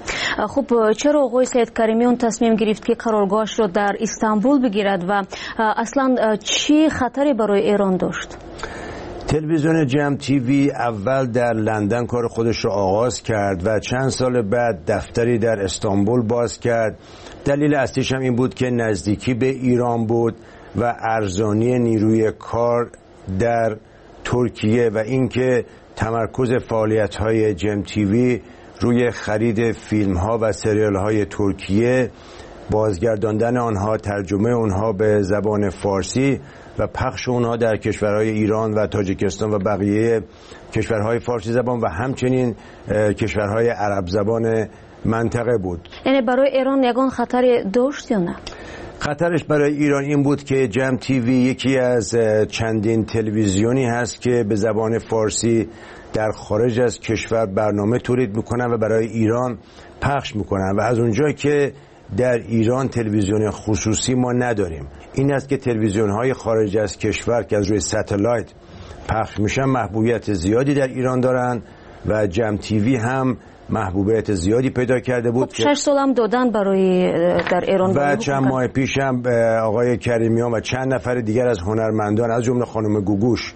Speaker 1: خب چرا آقای سید کریمیان تصمیم گرفت که قرارگاهش را در استانبول بگیرد و اصلا چی خطری برای ایران داشت؟
Speaker 2: تلویزیون جی ام تی وی اول در لندن کار خودش رو آغاز کرد و چند سال بعد دفتری در استانبول باز کرد. دلیل اصلیش هم این بود که نزدیکی به ایران بود و ارزانی نیروی کار در ترکیه و اینکه تمرکز فعالیت‌های جی ام تی وی روی خرید فیلم‌ها و سریال‌های ترکیه، بازگرداندن آنها، ترجمه آنها به زبان فارسی و پخش اونها در کشورهای ایران و تاجیکستان و بقیه کشورهای فارسی زبان و همچنین کشورهای عرب زبان منطقه بود.
Speaker 1: یعنی برای ایران یگان خطر داشت یا نه؟
Speaker 2: خطرش برای ایران این بود که جی ام تی وی یکی از چندین تلویزیونی هست که به زبان فارسی در خارج از کشور برنامه تولید میکنن و برای ایران پخش میکنن و از اونجا که در ایران تلویزیون خصوصی ما نداریم، این است که تلویزیون‌های خارج از کشور که از روی ستلایت پخش میشن محبوبیت زیادی در ایران دارن و جی ام تی وی هم محبوبیت زیادی پیدا کرده بود.
Speaker 1: خب شش سال هم دادن برای در ایران
Speaker 2: و چند ماه پیش هم آقای کریمیان و چند نفر دیگر از هنرمندان از جمله خانم گوگوش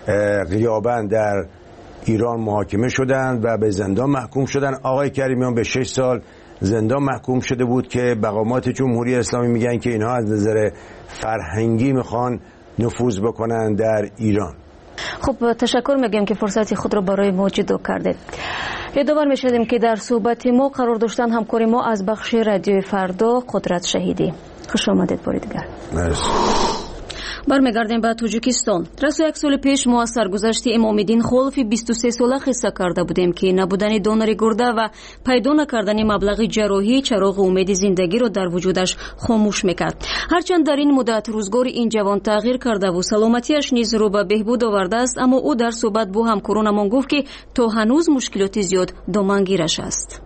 Speaker 2: غیاباً در ایران محاکمه شدند و به زندان محکوم شدند. آقای کریمیان به شش سال زندان محکوم شده بود که مقامات جمهوری اسلامی میگن که اینها از نظر فرهنگی میخوان نفوذ بکنن در ایران.
Speaker 1: خب تشکر میگم که فرصتی خود را برای ما جدا کردید. یادآور میشدیم که در صحبت ما قرار داشتن همکاری ما از بخش رادیوی فردا قدرت شهیدی. خوش آمدید بار دیگر.
Speaker 2: مرسی.
Speaker 1: برمیگردیم به تاجیکستان. رسو یک سال پیش ما از سرگذشت امام‌الدین خلفی بیست و سه ساله قصه کرده بودیم که نبودن دونر گرده و پیدا نکردن مبلغ جراحی چراغ امید زندگی را در وجودش خاموش میکرد. هرچند در این مدت روزگار این جوان تغییر کرده و سلامتیش نیز رو به بهبود آورده است، اما او در صحبت با همکارانمان گفت که تا هنوز مشکلات زیاد دامنگیرش است.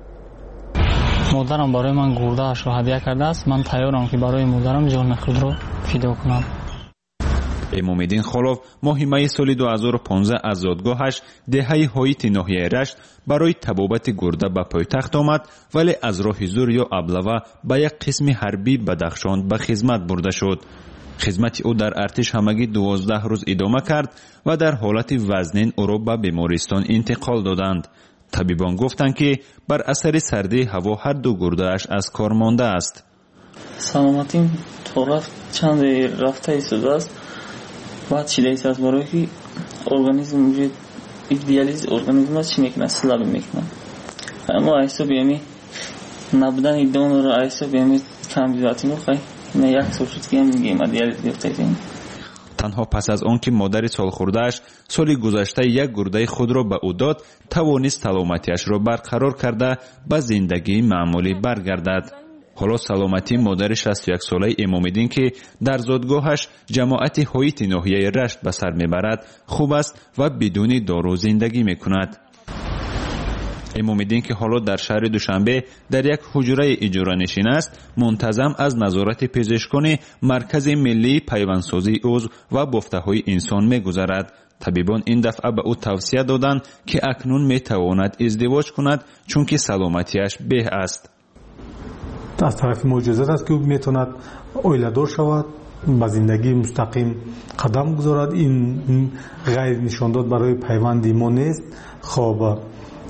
Speaker 14: مادرم برای من گرده‌اش را هدیه کرده است. من تیارم که برای مادرم جان خود را فدا کنم.
Speaker 5: امام‌الدین خلف ماه سال دو هزار و پانزده از زادگاهش دهه هایت ناحیه رشت برای طبابت گرده به پایتخت آمد، ولی از راه زور یا ابلوه به یک قسم حربی بدخشان به خدمت برده شد. خدمت او در ارتش همگی دوازده روز ادامه کرد و در حالت وزنین او را به بیمارستان انتقال دادند. طبیبان گفتند که بر اثر سردی هوا هر دو گرده‌اش از کار مانده است.
Speaker 14: سلامتیم تو رفت چند رفته ایستاده است. بعد چیده ایست از برای که ارگانیزم وجود دیالیز ارگانیزم است چی میکنه سلاب میکنه. اما ایسا بیامی نبودن دون رو ایسا بیامی کم بیواتی مخواه نه یک سوچت که هم میگیم دیالیز گرفته دیم.
Speaker 5: تنها پس از آن که مادر سالخورده‌اش سال گذشته یک گرده خود را به او داد توانست سلامتیش را برقرار کرده به زندگی معمولی برگردد. حالا سلامتی مادر شصت و یک ساله امام‌الدین که در زادگاهش جماعت هویت ناحیه رشت به سر میبرد خوب است و بدون دارو زندگی میکند. امام‌الدین که حالا در شهر دوشنبه در یک حجره اجاره نشین است منتظم از نظارت پزشکان مرکز ملی پیوندسازی عضو و بافته‌های انسان میگذرد. طبیبان این دفعه به او توصیه دادند که اکنون میتواند ازدواج کند چون که سلامتیش به است.
Speaker 7: از طرف معجزه است که او میتواند اویله‌دار شود، به زندگی مستقیم قدم گذارد. این غیر نشانداد برای پیوند ما نیست. خب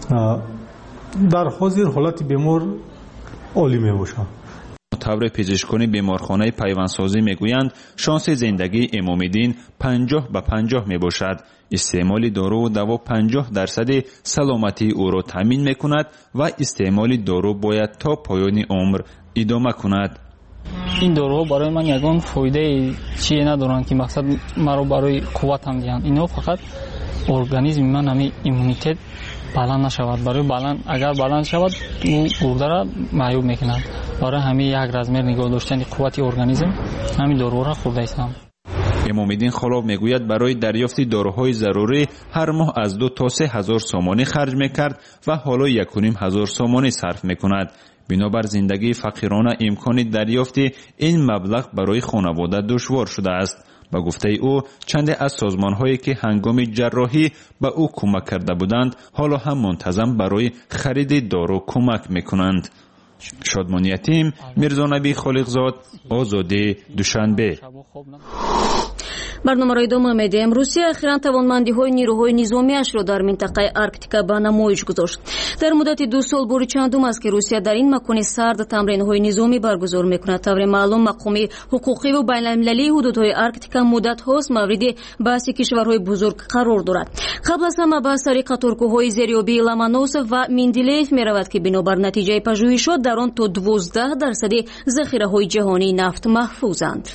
Speaker 7: در حاضر حالت بیمار عالی می باشد.
Speaker 5: متور پزشکان بیمارخانه پیوندسازی میگویند شانس زندگی امام‌الدین پنجاه به پنجاه می باشد. استعمال دارو و دوا پنجاه درصد سلامتی او را تامین میکند و استعمال دارو باید تا پایان عمر ادامه کند.
Speaker 14: این داروها برای من یگان فایده چیه ندارند که مقصد مرا برای قوتم دهند. اینا فقط ارگانیسم من همین ایمونیته بلند نشود. برای بلند اگر بلند شود او گرده را معیوب میکند. برای همین یک رزمر نگاه داشتن قوت ارگانیسم همین دارو را خورده ایستم.
Speaker 5: امام‌الدین خلاف میگوید برای دریافت داروهای ضروری هر ماه از دو تا سه هزار سامانی خرج میکرد و حالا یک و نیم هزار سامانی صرف میکند. بنابر زندگی فقیرانه امکان دریافت این مبلغ برای خانواده دشوار شده است. با گفته او چند از سازمان‌هایی که هنگام جراحی به او کمک کرده بودند حالا هم منتظم برای خرید دارو کمک میکنند. شادمان یتیم، میرزا نبی خالقزاد، آزادی، دوشنبه.
Speaker 1: برنامه را ادامه میدیم. روسیه اخیراً توانمندی‌های نیروهای نظامی‌اش را در منطقه آرکتیکا به نمایش گذاشت. در مدت دو سال بار چندم است که روسیه در این مکان سرد تمرین‌های نظامی برگزار می‌کند. طور معلوم مقام حقوقی و بین‌المللی حدودهای آرکتیکا مدت هاست مورد بحث کشورهای بزرگ قرار دارد. قبل از همه بحث سر قطارگوهای زیریابی لامانوسوف و مندلیف می‌رود که بنابر نتیجه پژوهشات در آن تا دوازده درصد ذخیره‌های جهانی نفت محفوظند.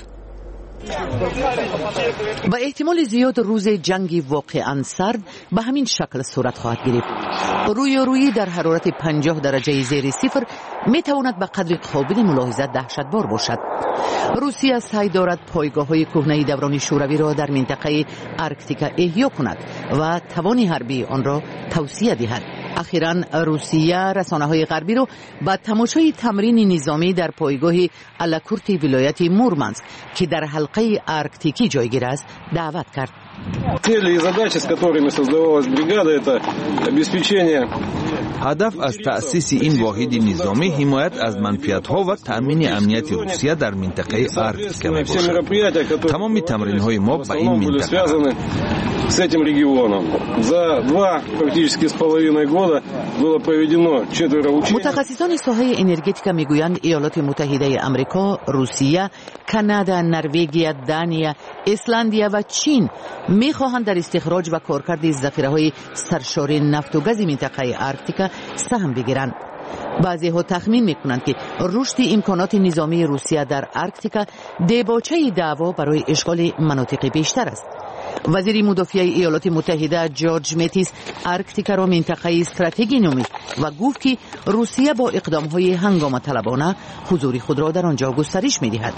Speaker 8: با احتمال زیاد روز جنگی واقعا سرد به همین شکل صورت خواهد گرفت. روی روی در حرارت پنجاه درجه زیر صفر می تواند به قدر قابل ملاحظه دهشتبار باشد. روسیه سعی دارد پایگاه‌های کهنه دوران شوروی را در منطقه آرکتیکا احیا کند و توان حربی آن را توسعه دهد. اخیراً روسیه رسانه‌های غربی را با تماشای تمرین نظامی در پایگاه الاکورت ولایت مورمانسک که در حلقه آرکتیکی جایگیر است دعوت کرد.
Speaker 9: Цели и задачи, с которыми создавалась бригада, это обеспечение.
Speaker 15: هدف از تأسیس این واحد نظامی حمایت از منفعت‌ها و تأمین امنیت روسیه در منطقه آرکتیکا میباشد. تمام تمرین‌های ما به این منطقه
Speaker 9: с этим регионом. За два практически с половиной года было проведено четверо учений.
Speaker 8: متخصصان ساحه انرژتیکا میگویند ایالات متحده آمریکا، روسیه، کانادا، نروژ، دانیا، ایسلندیا و چین میخواهند در استخراج و کارکرد ذخیره‌های سرشار نفت و گاز منطقه آرکتیکا سهم بگیرند. بعضی ها تخمین میکنند که رشد امکانات نظامی روسیه در آرکتیکا دیباچه دعوا برای اشغال مناطق بیشتر است. وزیر مدافع ایالات متحده جورج میتیس آرکتیکا را منطقه استراتژی نامید و گفت که روسیه با اقدام‌های هنگام طلبانه حضور خود را در آنجا گسترش می‌دهد.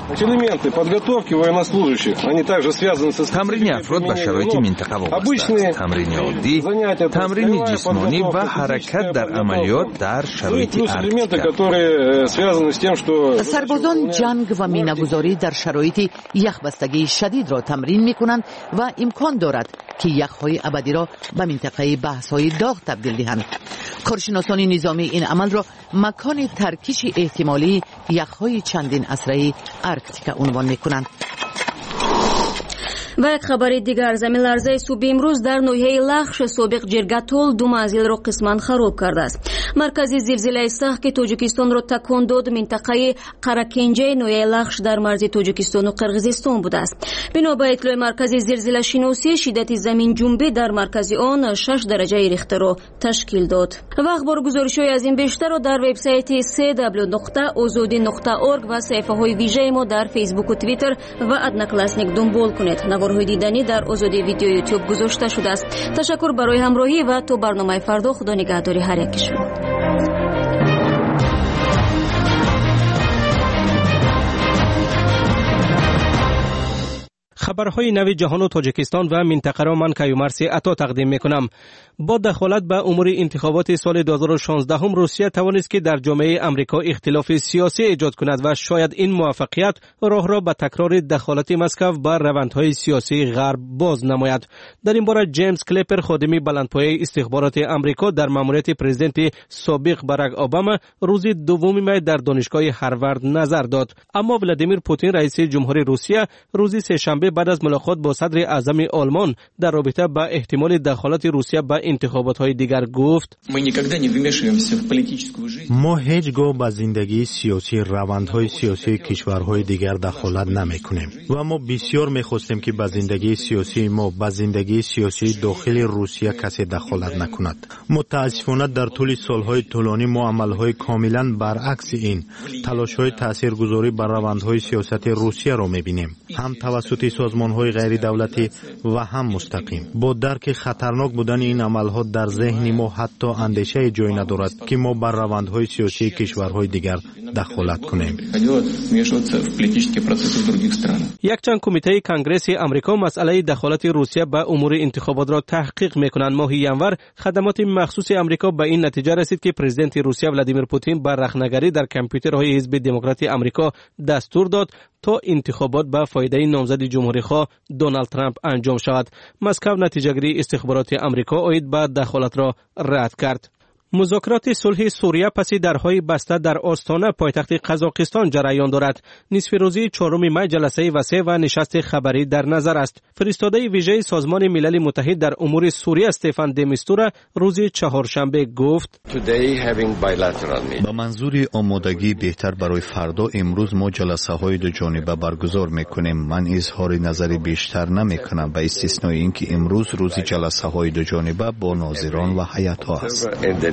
Speaker 15: تمرین افراد به شرایط منطقه وابسته است. تمرین عادی، تمرین جسمانی و حرکت در عملیات در شرایط آرکتیکا.
Speaker 8: سربازان جنگ و مینه‌گذاری در شرایط یخبستگی شدید را تمرین می‌کنند و امکان دارد که یخ‌های ابدی را به منطقه بحث‌های داغ تبدیل دهند. کارشناسان نظامی این عمل را مکان ترکیش احتمالی یخ‌های چندین عصره آرکتیکا عنوان می‌کنند.
Speaker 1: و یک خبر دیگر، زمین لرزه صبح امروز در ناحیه لخش سابق جرگاتول دو منزل را قسما خراب کرده است. مرکز زلزله سخت که تاجیکستان را تکان داد منطقه قراکنجه ناحیه لخش در مرز تاجیکستان و قرقیزستان بوده است. بنا به اطلاع مرکز زلزله شناسی، شدت زمین جنبی در مرکز آن شش درجه ریختر را تشکیل داد. و اخبار گزارش‌های از این بیشتر را در وبسایت سی دبلیو نقطه آزادی نقطه اورگ و صفحه‌های ویژه ما در فیسبوک و توییتر و ادناکلاسنیک دنبال کنید. نوارهای دیدنی در آزادی ویدیو یوتیوب گذاشته شده است. تشکر برای همراهی و تا برنامه فردا. خدا نگهداری هر یک شما.
Speaker 22: خبرهای نو جهان و تاجیکستان و منطقه را من کیومرسی عطا تقدیم میکنم. با دخالت به امور انتخابات سال دو هزار و شانزده هم روسیه توانست که در جامعه امریکا اختلاف سیاسی ایجاد کند و شاید این موفقیت راه را به تکرار دخالت مسکو به روندهای سیاسی غرب باز نماید. در این باره جیمز کلیپر، خادم بلندپایه استخبارات امریکا در ماموریت پرزیدنت سابق باراک اوباما، روز دوم می در دانشگاه هاروارد نظر داد. اما ولادیمیر پوتین رئیس جمهوری روسیه روز سه‌شنبه بعد از ملاقات با صدر اعظم آلمان در رابطه با احتمال دخالت روسیه به انتخابات‌های دیگر گفت:
Speaker 3: ما هیچگاه به زندگی سیاسی روندهای سیاسی کشورهای دیگر دخالت نمی‌کنیم و ما بسیار می‌خواستیم که به زندگی سیاسی ما به زندگی سیاسی داخل روسیه کسی دخالت نکند. متأسفانه در طول سالهای طولانی ما عمل‌های کاملاً برعکس این تلاش‌های تاثیرگذاری بر روندهای سیاست روسیه را می‌بینیم، هم توسط سازمان‌های غیر دولتی و هم مستقیم. با درک خطرناک بودن این عمل‌ها در ذهن ما حتی اندیشه جای ندارد که ما بر روندهای سیاسی کشورهای دیگر دخالت کنیم.
Speaker 22: یک چند کمیته کنگره آمریکا مسئله دخالت روسیه به امور انتخابات را تحقیق می‌کنند. ماه ینور خدمات مخصوص آمریکا به این نتیجه رسید که پرزیدنت روسیه ولادیمیر پوتین بر رخنه‌گری در کامپیوترهای حزب دموکرات آمریکا دستور داد تا انتخابات به فایده نامزد جمهوری‌خواه دونالد ترامپ انجام شود. مسکو نتیجه‌گیری استخبارات آمریکا عاید به دخالت را رد کرد. مذاکرات صلح سوریه پس درهای بسته در آستانه پایتخت قزاقستان جریان دارد. نصف روزی چهارم می جلسه وسیع و نشست خبری در نظر است. فرستاده ویژه سازمان ملل متحد در امور سوریه استفان د میستورا روز چهارشنبه گفت:
Speaker 11: با منظور آمادگی بهتر برای فردا امروز ما جلسه های دو جانبه برگزار میکنیم. من اظهار نظری بیشتر نمیکنم به استثنای اینکه امروز روز جلسه های دو جانبه با ناظران و هیئت ها است.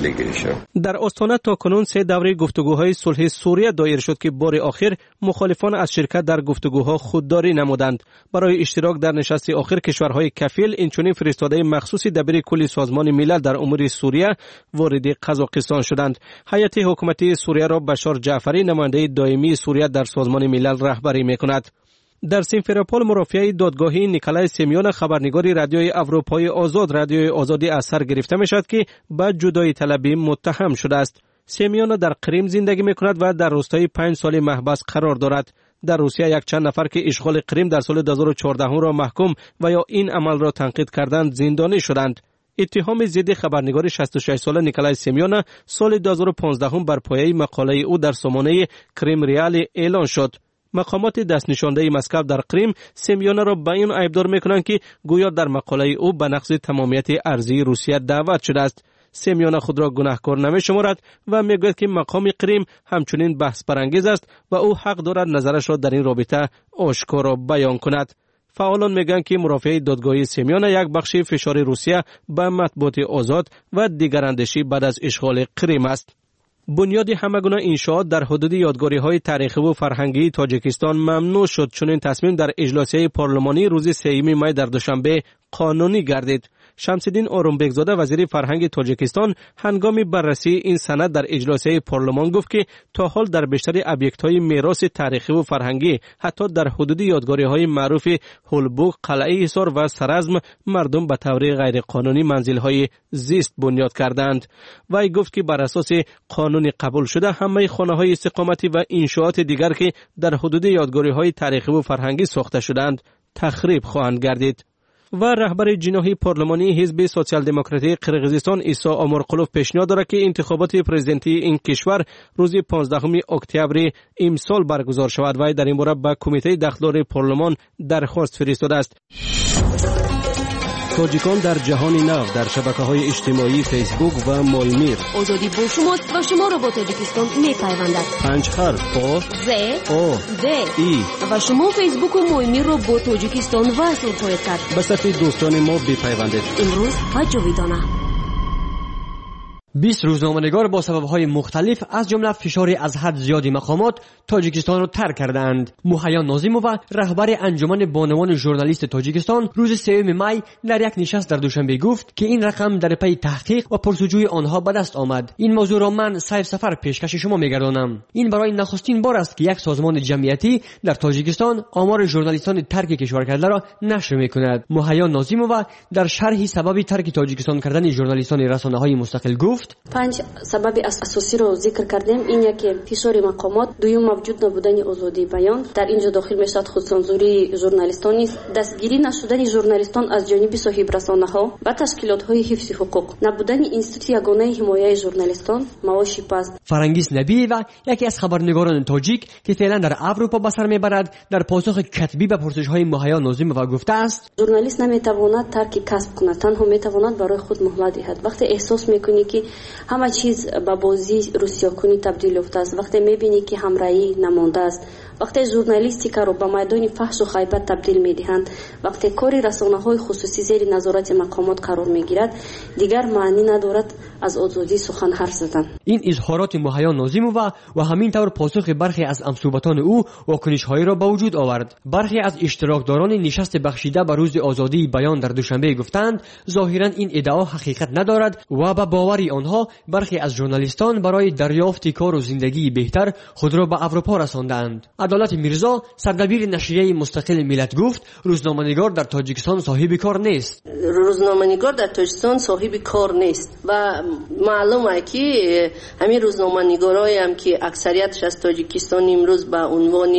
Speaker 22: در آستانه تا کنون سه دوره گفتگوهای صلح سوریه دایر شد که بار آخر مخالفان از شرکت در گفتگوها خودداری نمودند. برای اشتراک در نشست آخر کشورهای کفیل اینچنین فرستاده مخصوص دبیر کل سازمان ملل در امور سوریه وارد قزاقستان شدند. هیئت حکومتی سوریه را بشار جعفری نماینده دائمی سوریه در سازمان ملل رهبری می‌کند. در سیمفروپول مرافعه دادگاهی نیکلای سیمیون خبرنگاری رادیوی اروپای آزاد رادیوی آزادی از سر گرفته میشد که به جدایی طلبی متهم شده است. سیمیون در قریم زندگی میکند و در روستای پنج سال محبس قرار دارد. در روسیه یک چند نفر که اشغال قریم در سال دو هزار و چهارده را محکوم و یا این عمل را تنقید کردند زندانی شدند. اتهام ضد خبرنگار شصت و شش ساله نیکلای سیمیون سال دو هزار و پانزده بر پایه مقاله او در سامانه کریم ریال اعلان شد. مقامات دست نشانده مسکو در قریم سیمیون را به این عیبدار میکنند که گویا در مقاله او به نقض تمامیت ارضی روسیه دعوت شده است. سیمیون خود را گناهکار نمی شمارد و میگوید که مقام قریم همچنین بحث برانگیز است و او حق دارد نظرش را در این رابطه آشکارا بیان کند. فعالان میگن که مرافعه دادگاهی سیمیون یک بخش فشار روسیه به مطبوعات آزاد و دیگراندیشی بعد از اشغال قریم است. بنیاد همگونه انشاءات در حدود یادگاری‌های تاریخی و فرهنگی تاجیکستان ممنوع شد، چون این تصمیم در اجلاسیه پارلمانی روز سوم می در دوشنبه قانونی گردید. شمس‌الدین آرومبگزاده وزیر فرهنگ تاجیکستان هنگام بررسی این سند در اجلاسیه پارلمان گفت که تا حال در بیشتر ابیکت‌های میراث تاریخی و فرهنگی حتی در حدود یادگاری‌های معروف هولبوک، قلعه حصار و سرزم مردم به طور غیر قانونی منزل‌های زیست بنیاد کردند. وی گفت که بر اساس قانون قبول شده همه خانه‌های استقامتی و انشاءات دیگر که در حدود یادگاری‌های تاریخی و فرهنگی ساخته شدند تخریب خواهند گردید. و رهبر جناحی پارلمانی حزب سوسیال دموکراتی قرقیزستان عیسی امرقلوف پیشنهاد دارد که انتخابات پرزیدنتی این کشور روز پانزدهم اکتبر امسال برگزار شود و در این باره به کمیته داخلدار پارلمان درخواست فرستاده است.
Speaker 17: تاجیکان در جهان نو در شبکه‌های اجتماعی فیسبوک و مولمیر.
Speaker 1: آزادی با شماست و شما را با تاجیکستان می‌پیوندد.
Speaker 17: پنج حرف آ
Speaker 1: ز
Speaker 17: او
Speaker 1: د
Speaker 17: ای
Speaker 1: و شما فیسبوک و مولمیر را با تاجیکستان وصل خواهید کرد.
Speaker 17: به صف دوستان ما بپیوندید.
Speaker 1: امروز و جاویدانه.
Speaker 18: بیست روزنامه‌نگار با سبب‌های مختلف از جمله فشار از حد زیادی مقامات تاجیکستان را ترک کردند. مهیا ناظیمووا رهبر انجمن بانوان ژورنالیست تاجیکستان روز سوم می در یک نشست در دوشنبه گفت که این رقم در پی تحقیق و پرسجوی آنها به دست آمد. این موضوع را من سیف سفر پیشکش شما می‌گردانم. این برای نخستین بار است که یک سازمان جمعیتی در تاجیکستان آمار ژورنالیستان ترک کشور کرده را نشر می‌کند. مهیا ناظیمووا در شرح سبب ترک تاجیکستان کردن ژورنالیستان رسانه‌های مستقل گفت
Speaker 6: پنج سبب اساسی رو ذکر کردیم. این یکی فشار مقامات، دوم موجود نبودن آزادی بیان، در اینجا داخل میشد خودسانسوری ژورنالیستان است، دستگیری نشدن ژورنالیستان از جانب صاحب رسانه‌ها و تشکیلات‌های حفظ حقوق، نبودن اینستیتوت یگانه حمایت ژورنالیستان، معاش پست.
Speaker 18: فرنگیس نبی‌یوا یکی از خبرنگاران تاجیک که فعلا در اروپا به سر میبرد در پاسخ کتبی به پرسش‌های مهیا ناظیمووا گفته است
Speaker 6: ژورنالیست نمیتواند ترک کسب کند، تنها میتواند برای خود مهلت دهد. وقتی احساس میکنی که همه چیز به بازی روسیا کنی تبدیل یافته است، وقتی میبینی که همراهی نمانده است، وقتی ژورنالیستی که رو به میدان فحش و غیبت تبدیل میدهند، وقتی کاری رسانه‌های خصوصی زیر نظارت مقامات قرار میگیرد، دیگر معنی ندارد از آزادی سخن حرف زدن.
Speaker 18: این اظهارات مهیا ناظیمووا و همین طور پاسخ برخی از همصحبتان او واکنش‌هایی را به وجود آورد. برخی از اشتراکداران نشست بخشیده به روز آزادی بیان در دوشنبه گفتند ظاهراً این ادعا حقیقت ندارد و به باوری آنها برخی از ژورنالیستان برای دریافت کار و زندگی بهتر خود را به اروپا رساندند. عدالت میرزا سردبیر نشریه مستقل ملت گفت روزنامه‌نگار در تاجیکستان صاحب کار نیست.
Speaker 12: روزنامه‌نگار در تاجیکستان صاحب کار نیست و معلومه که همین روزنامه‌نگارایی هم که اکثریتش از تاجیکستان امروز به عنوان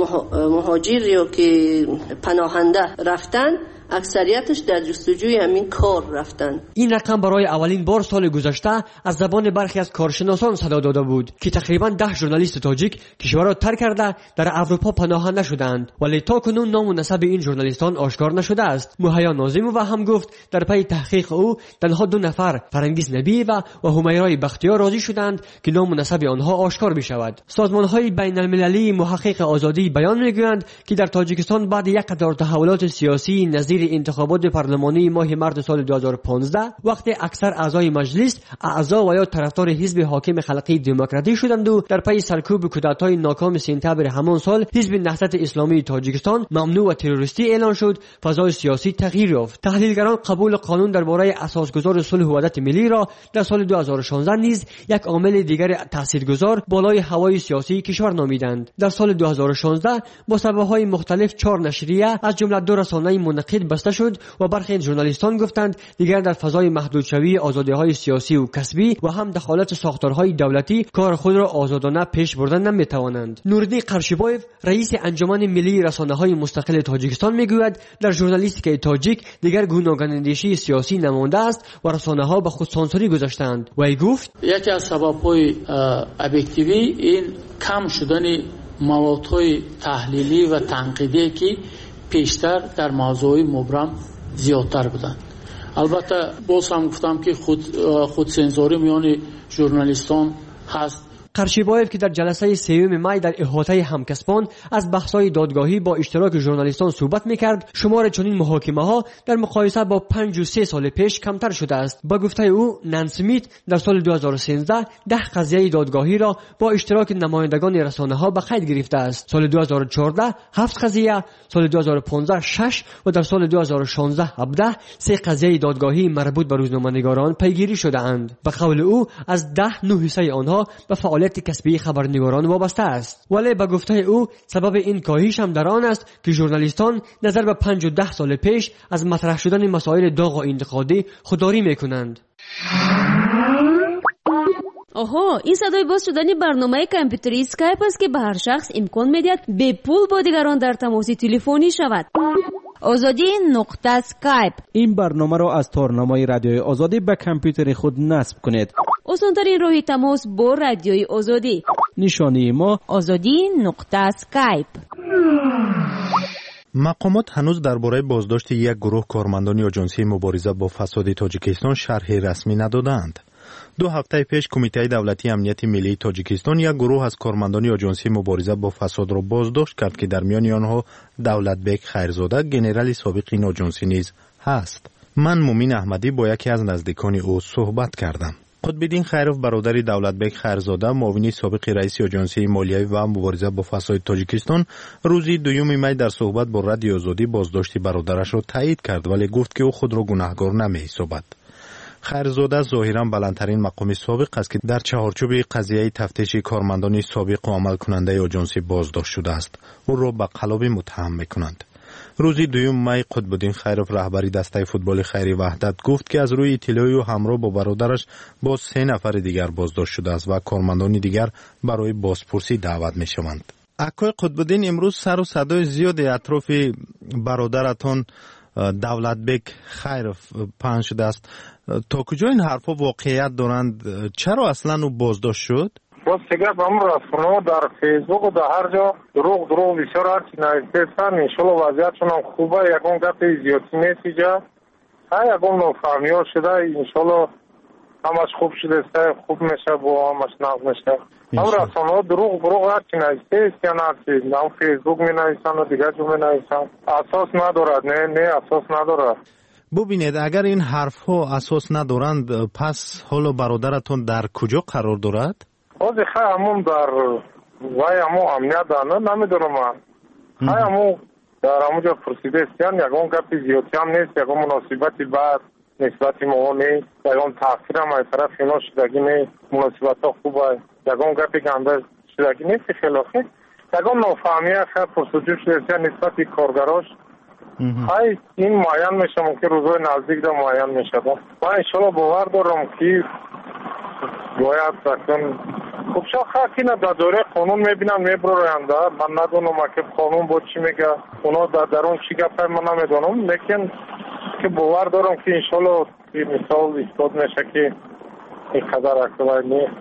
Speaker 12: مهاجر یا که پناهنده رفتن، اکثریتش در جستجوی همین کار رفتن.
Speaker 18: این رقم برای اولین بار سال گذشته از زبان برخی از کارشناسان صدا داده بود که تقریبا ده ژورنالیست تاجیک کشور را ترک کرده در اروپا پناهنده شدند، ولی تا کنون نام و نسب این ژورنالیستان آشکار نشده است. مهیا ناظیمووا هم گفت در پی تحقیق او تنها دو نفر فرنگیس نبی‌یوا و همیرای بختیار راضی شدند که نام و نسب آنها آشکار بشود. سازمان‌های بین‌المللی محقق آزادی بیان می‌گویند که در تاجیکستان بعد یک قطار تحولات سیاسی نظیر انتخابات پارلمانی ماه مارس سال دو هزار و پانزده وقتی اکثر اعضای مجلس اعضا و یا طرفدار حزب حاکم خلقی دموکراتی شدند و در پی سرکوب کودتای ناکام سپتامبر همان سال حزب نهضت اسلامی تاجیکستان ممنوع و تروریستی اعلان شد، فضای سیاسی تغییر یافت. تحلیلگران قبول قانون درباره اساسگذار صلح و وحدت ملی را در سال دو هزار و شانزده نیز یک عامل دیگر تاثیرگذار بالای هوای سیاسی کشور نامیدند. در سال دو هزار و شانزده با سبب‌های مختلف چهار نشریه از جمله دو رسانه منعقد بسته شد و برخی ژورنالیستان گفتند دیگر در فضای محدودشوی آزادی‌های سیاسی و کسبی و هم دخالت ساختارهای دولتی کار خود را آزادانه پیش بردن نمی‌توانند. نوردین قرشیبایف رئیس انجمن ملی رسانه‌های مستقل تاجیکستان میگوید در ژورنالیستیک تاجیک دیگر گوناگون‌اندیشی سیاسی نمانده است و رسانه‌ها به خود سانسوری گذاشتند. وی گفت
Speaker 13: یکی از سبب‌های ابجکتیوی این کم شدن موادهای تحلیلی و تنقیدی که پیشتر در موضوع مبرم زیادتر بودند. البته باز هم گفتم که خود خود سنسوری میان ژورنالیستان هست.
Speaker 18: قرشیبایف که در جلسه سوم می در احاطه همکسبان از بحث‌های دادگاهی با اشتراک ژورنالیستان صحبت می‌کرد، شمار چنین محاکمه‌ها در مقایسه با پنج و سه سال پیش کمتر شده است. با گفته او نانسمیت در سال دو هزار و سیزده ده قضیه دادگاهی را با اشتراک نمایندگان رسانه‌ها به قید گرفته است. سال دو هزار و چهارده هفت قضیه، سال دو هزار و پانزده شش و در سال دو هزار و شانزده هفده سه قضیه دادگاهی مربوط به روزنامه‌نگاران پیگیری شده اند. به قول او از ده نه حصه آنها به فعالیت کسبی خبرنگاران وابسته است. ولی به گفته او سبب این کاهش هم در آن است که ژورنالیستان نظر به پنج و ده سال پیش از مطرح شدن مسائل داغ و انتقادی خودداری میکنند.
Speaker 1: آها، این صدای باز شدن برنامه کامپیوتری اسکایپ است که به هر شخص امکان میدهد به پول با دیگران در تماس تلفنی شود.
Speaker 4: آزادی نقطه سکایپ.
Speaker 10: این برنامه را از تارنمای رادیوی آزادی به کامپیوتر خود نصب کنید.
Speaker 1: آسان‌ترین راه تماس با رادیوی آزادی.
Speaker 10: نشانی ما
Speaker 4: آزادی نقطه سکایپ.
Speaker 3: مقامات هنوز درباره بازداشت یک گروه کارمندان آژانسی مبارزه با فساد تاجیکستان شرح رسمی ندادند. دو هفته پیش کمیته دولتی امنیت ملی تاجیکستان یک گروه از کارمندان آژانسی مبارزه با فساد را بازداشت کرد که در میان آنها دولتبک خیرزاده گنرال سابق این آژانسی نیز هست. من مومین احمدی با یکی از نزدیکان او صحبت کردم. قطب‌الدین خیرов برادر دولتبک خیرزاده معاون سابق رئیس آژانسی مالیه و مبارزه با فساد تاجیکستان روز دوم می در صحبت با رادیو آزادی بازداشت برادرش را تایید کرد، ولی گفت که او خود را گناهکار نمی‌حسابد. خیرزاده ظاهراً بلندترین مقام سابق است که در چهارچوب قضیه تفتیش کارمندان سابق و عمل کننده آژانسی بازداشت شده است. او را به قلاب متهم می‌کنند. روز دوم می قطب‌الدین خیرов رهبری دسته فوتبال خیری وحدت گفت که از روی اطلاعی و همراه با برادرش با سه نفر دیگر بازداشت شده است و کارمندان دیگر برای بازپرسی دعوت می‌شوند. اکای قطب‌الدین امروز سر و صدای زیادی اطراف برادرتان دولتبک خیرов پنج شده است. تا کجا این حرفا واقعیت دارند؟ چرا اصلا او بازداشت شد؟
Speaker 19: باز دیگه امروز رسانه‌ها در فیسبوک و در هر جا دروغ دروغ بسیار هرچی نوشته‌اند. انشالله وضعیتشون هم خوبه. یکم گپ زیادی نیست اینجا. ها یکم نافهمی‌ها شده. انشالله همش خوب شده است. خوب میشه با همش نقد میشه. امروز رسانه‌ها دروغ دروغ هرچی نوشته است یا نه نه فیسبوک می‌نویسند و دیگه جو می‌نویسند. اساس ندارد. نه نه اساس ندارد.
Speaker 3: ببینید اگر این حرف‌ها اساس ندارند پس حالا برادرتون در کجا قرار دارد؟
Speaker 19: از خیلی همون در وای همون امنیت دارن نمیدونم من خیلی همون در همونجا پرسیده استیان یکون گفتی زیادی هم نیست یکون مناسبتی بعد نسبتی ما نیست یکون تحصیل هم از طرف اینا شدگی نیست مناسبت ها خوب هست یکون گفتی گنده شدگی نیست خلاقی یکون نافهمیه خیلی پرسجو شده استیان نسبتی کارگراش خیلی این معین میشه ممکن روزای نزدیک دا معین میشه من انشالله باور دارم که باید بکن خب شا خاکی نه در دوره قانون میبینم میبرورنده من ندونم که قانون با چی میگه اونا در درون چی گفته من نمیدونم لیکن که باور دارم که انشالله مثال استاد میشه که این قدر اکتوای نیست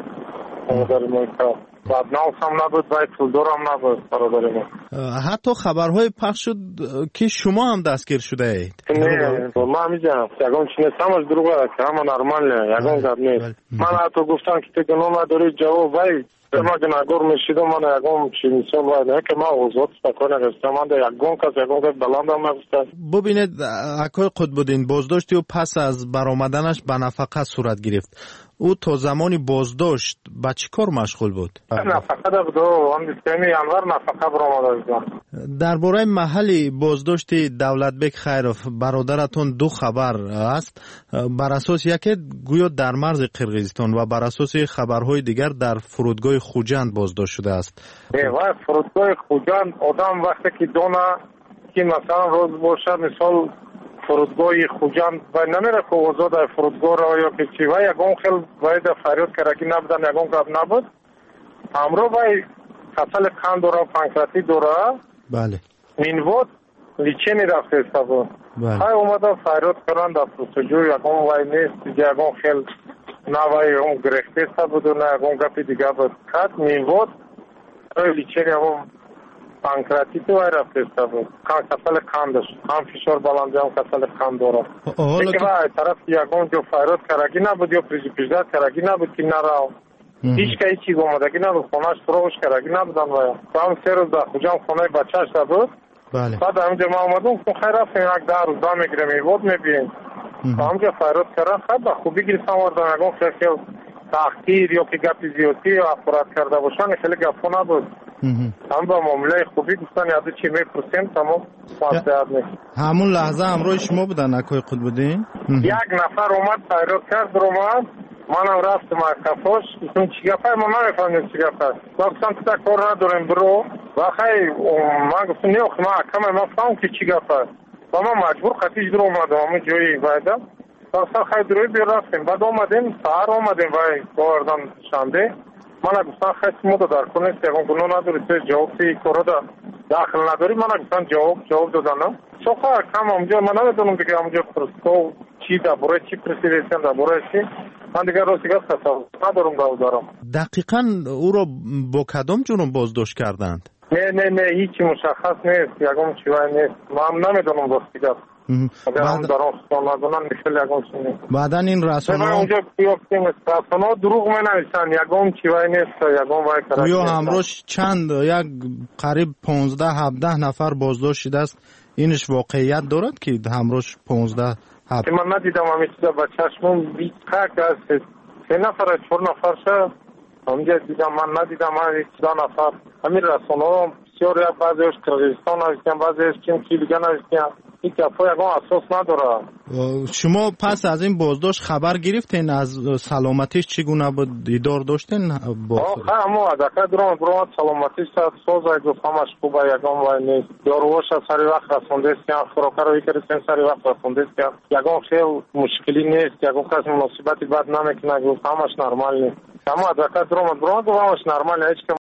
Speaker 19: در محیطه بعد ناوس هم نبود باید پولدار هم نبود برادر ما
Speaker 3: حتی خبرهای پخش شد که شما هم دستگیر شده اید
Speaker 19: نه ما همیجا یکم چی نیست همش دروغ است همه نرمال نه یکم گفت نیست من حتی گفتم که تو گناه نداری جواب باید ما گناهکار میشیدم من یکم چی مثال باید نه که ما اوضاعت سکانه گفتم من در یکم کس یکم کس بلند هم نگفتم
Speaker 3: ببینید اکای قطب‌الدین بازداشتی و پس از برآمدنش به نفقه صورت گرفت او تا زمانی بازداشت به چی کار مشغول بود؟
Speaker 19: نفقه ده بود آن دیستیمی انور نفقه برآمده بود.
Speaker 3: درباره محل بازداشت دولتبک خیرов برادرتون دو خبر است. بر اساس یکی گویا در مرز قرقیزستان و بر اساس خبرهای دیگر در فرودگاه خوجند بازداشت شده است.
Speaker 19: نه فرودگاه خوجند آدم وقتی که دونه که مثلا روز باشه مثال فرودگاه خوجند و نمیره که اوضاع در فرودگاه را یا که چی و یکم خیلی باید فریاد کرکی نبودن یکم گفت نبود امرو باید خسل کن داره پانکراتی داره
Speaker 3: بله
Speaker 19: مینوود لیچینی رفته است بود های اومده فریاد کردن در پروسیجور یکم وای نیست دیگه یکم خیلی نه وای یکم گرفته است بود و نه یکم گفتی دیگه بود خط مینوود لیچینی یکم پانکراتی تو وای رفته است بود کسل کن داشت هم فشار بلنده هم کسل کن داره دیگه وای طرف یکم جو فریاد کرکی نبود یا پیشداد کرکی نبود که نراو هیچ که هیچی گمادگی نبود خونهش فروغش کرکی نبودن وای هم سه روز در خوجم خونه بچهش بود بعد همینجا ما آمدون خون خیر رفتیم یک ده روز دا میگیره میبود میبین همینجا فریاد کردن خیلی به خوبی گریستم وردن یکم خیلی خیلی تحقیر یا که گپی زیادی یا افراد کرده باشن خیلی گپو نبود هم با معامله خوبی گفتن یادو چی میپرسیم تمام فاسد نیست
Speaker 3: همون لحظه همراه شما بودن اکای قطب‌الدین؟
Speaker 19: یک نفر اومد فریاد کرد در اومد منم رفتم کفاش گفتم چی گفت ما نمیفهمیم چی گفت گفتم که کار نداریم برو و خیلی من گفتم نه ما کم ما فهم که چی گفت و ما مجبور خطیج در اومدم همون جایی بایدم گفتم خیلی دروی بیر رفتیم بعد اومدیم سهر اومدیم وای باوردن شنبه من گفتم خیلی مدو در کنید یکم گناه نداری تو جواب سی کارو دا داخل نداری من اصلا جواب جواب دادن شوخه کم اونجا من نمیدونم دیگه اونجا پرسکو چی دا برای چی پرسیدن دا برای چی من دیگه رو دیگه تصور ندارم دا دارم.
Speaker 3: دقیقاً او را با کدام جرم بازداشت کردند؟
Speaker 19: نه نه نه هیچی مشخص نیست یکم چیزی نیست من نمیدونم دوست دیگه. بعد
Speaker 3: بعدا این رسانه‌ها
Speaker 19: اونجا بیافتیم رسانه‌ها دروغ می‌نویسن یگام چیزی نیست یگام وای کرد
Speaker 3: یا همراهش چند یک قریب پانزده هفده نفر بازداشت شده است اینش واقعیت دارد که همراهش پانزده هفده
Speaker 19: من ندیدم همین چیزا با چشمم بی‌تک است سه نفر چهار نفر شه اونجا دیدم من ندیدم من یک نفر همین رسانه‌ها بسیار بعضیش قرقیزستان نوشتن بعضیش چین کی دیگه نوشتن این کفا یکم اساس نداره.
Speaker 3: شما پس از این بازداشت خبر گرفتین از سلامتیش چگونه بود دیدار داشتین با
Speaker 19: خود؟ آخه همو ادکه درام برام سلامتیش سوزای گفت همش خوبه یکم وای نیست یاروش سری وقت رسونده است فروکر روی کردن سری وقت رسونده است یکم خیلی مشکلی نیست یکم کس مناسبتی بد نمیکنه گفت همش نرمال نیست. اما ادکه درام برام گفت همش نرمال نیست.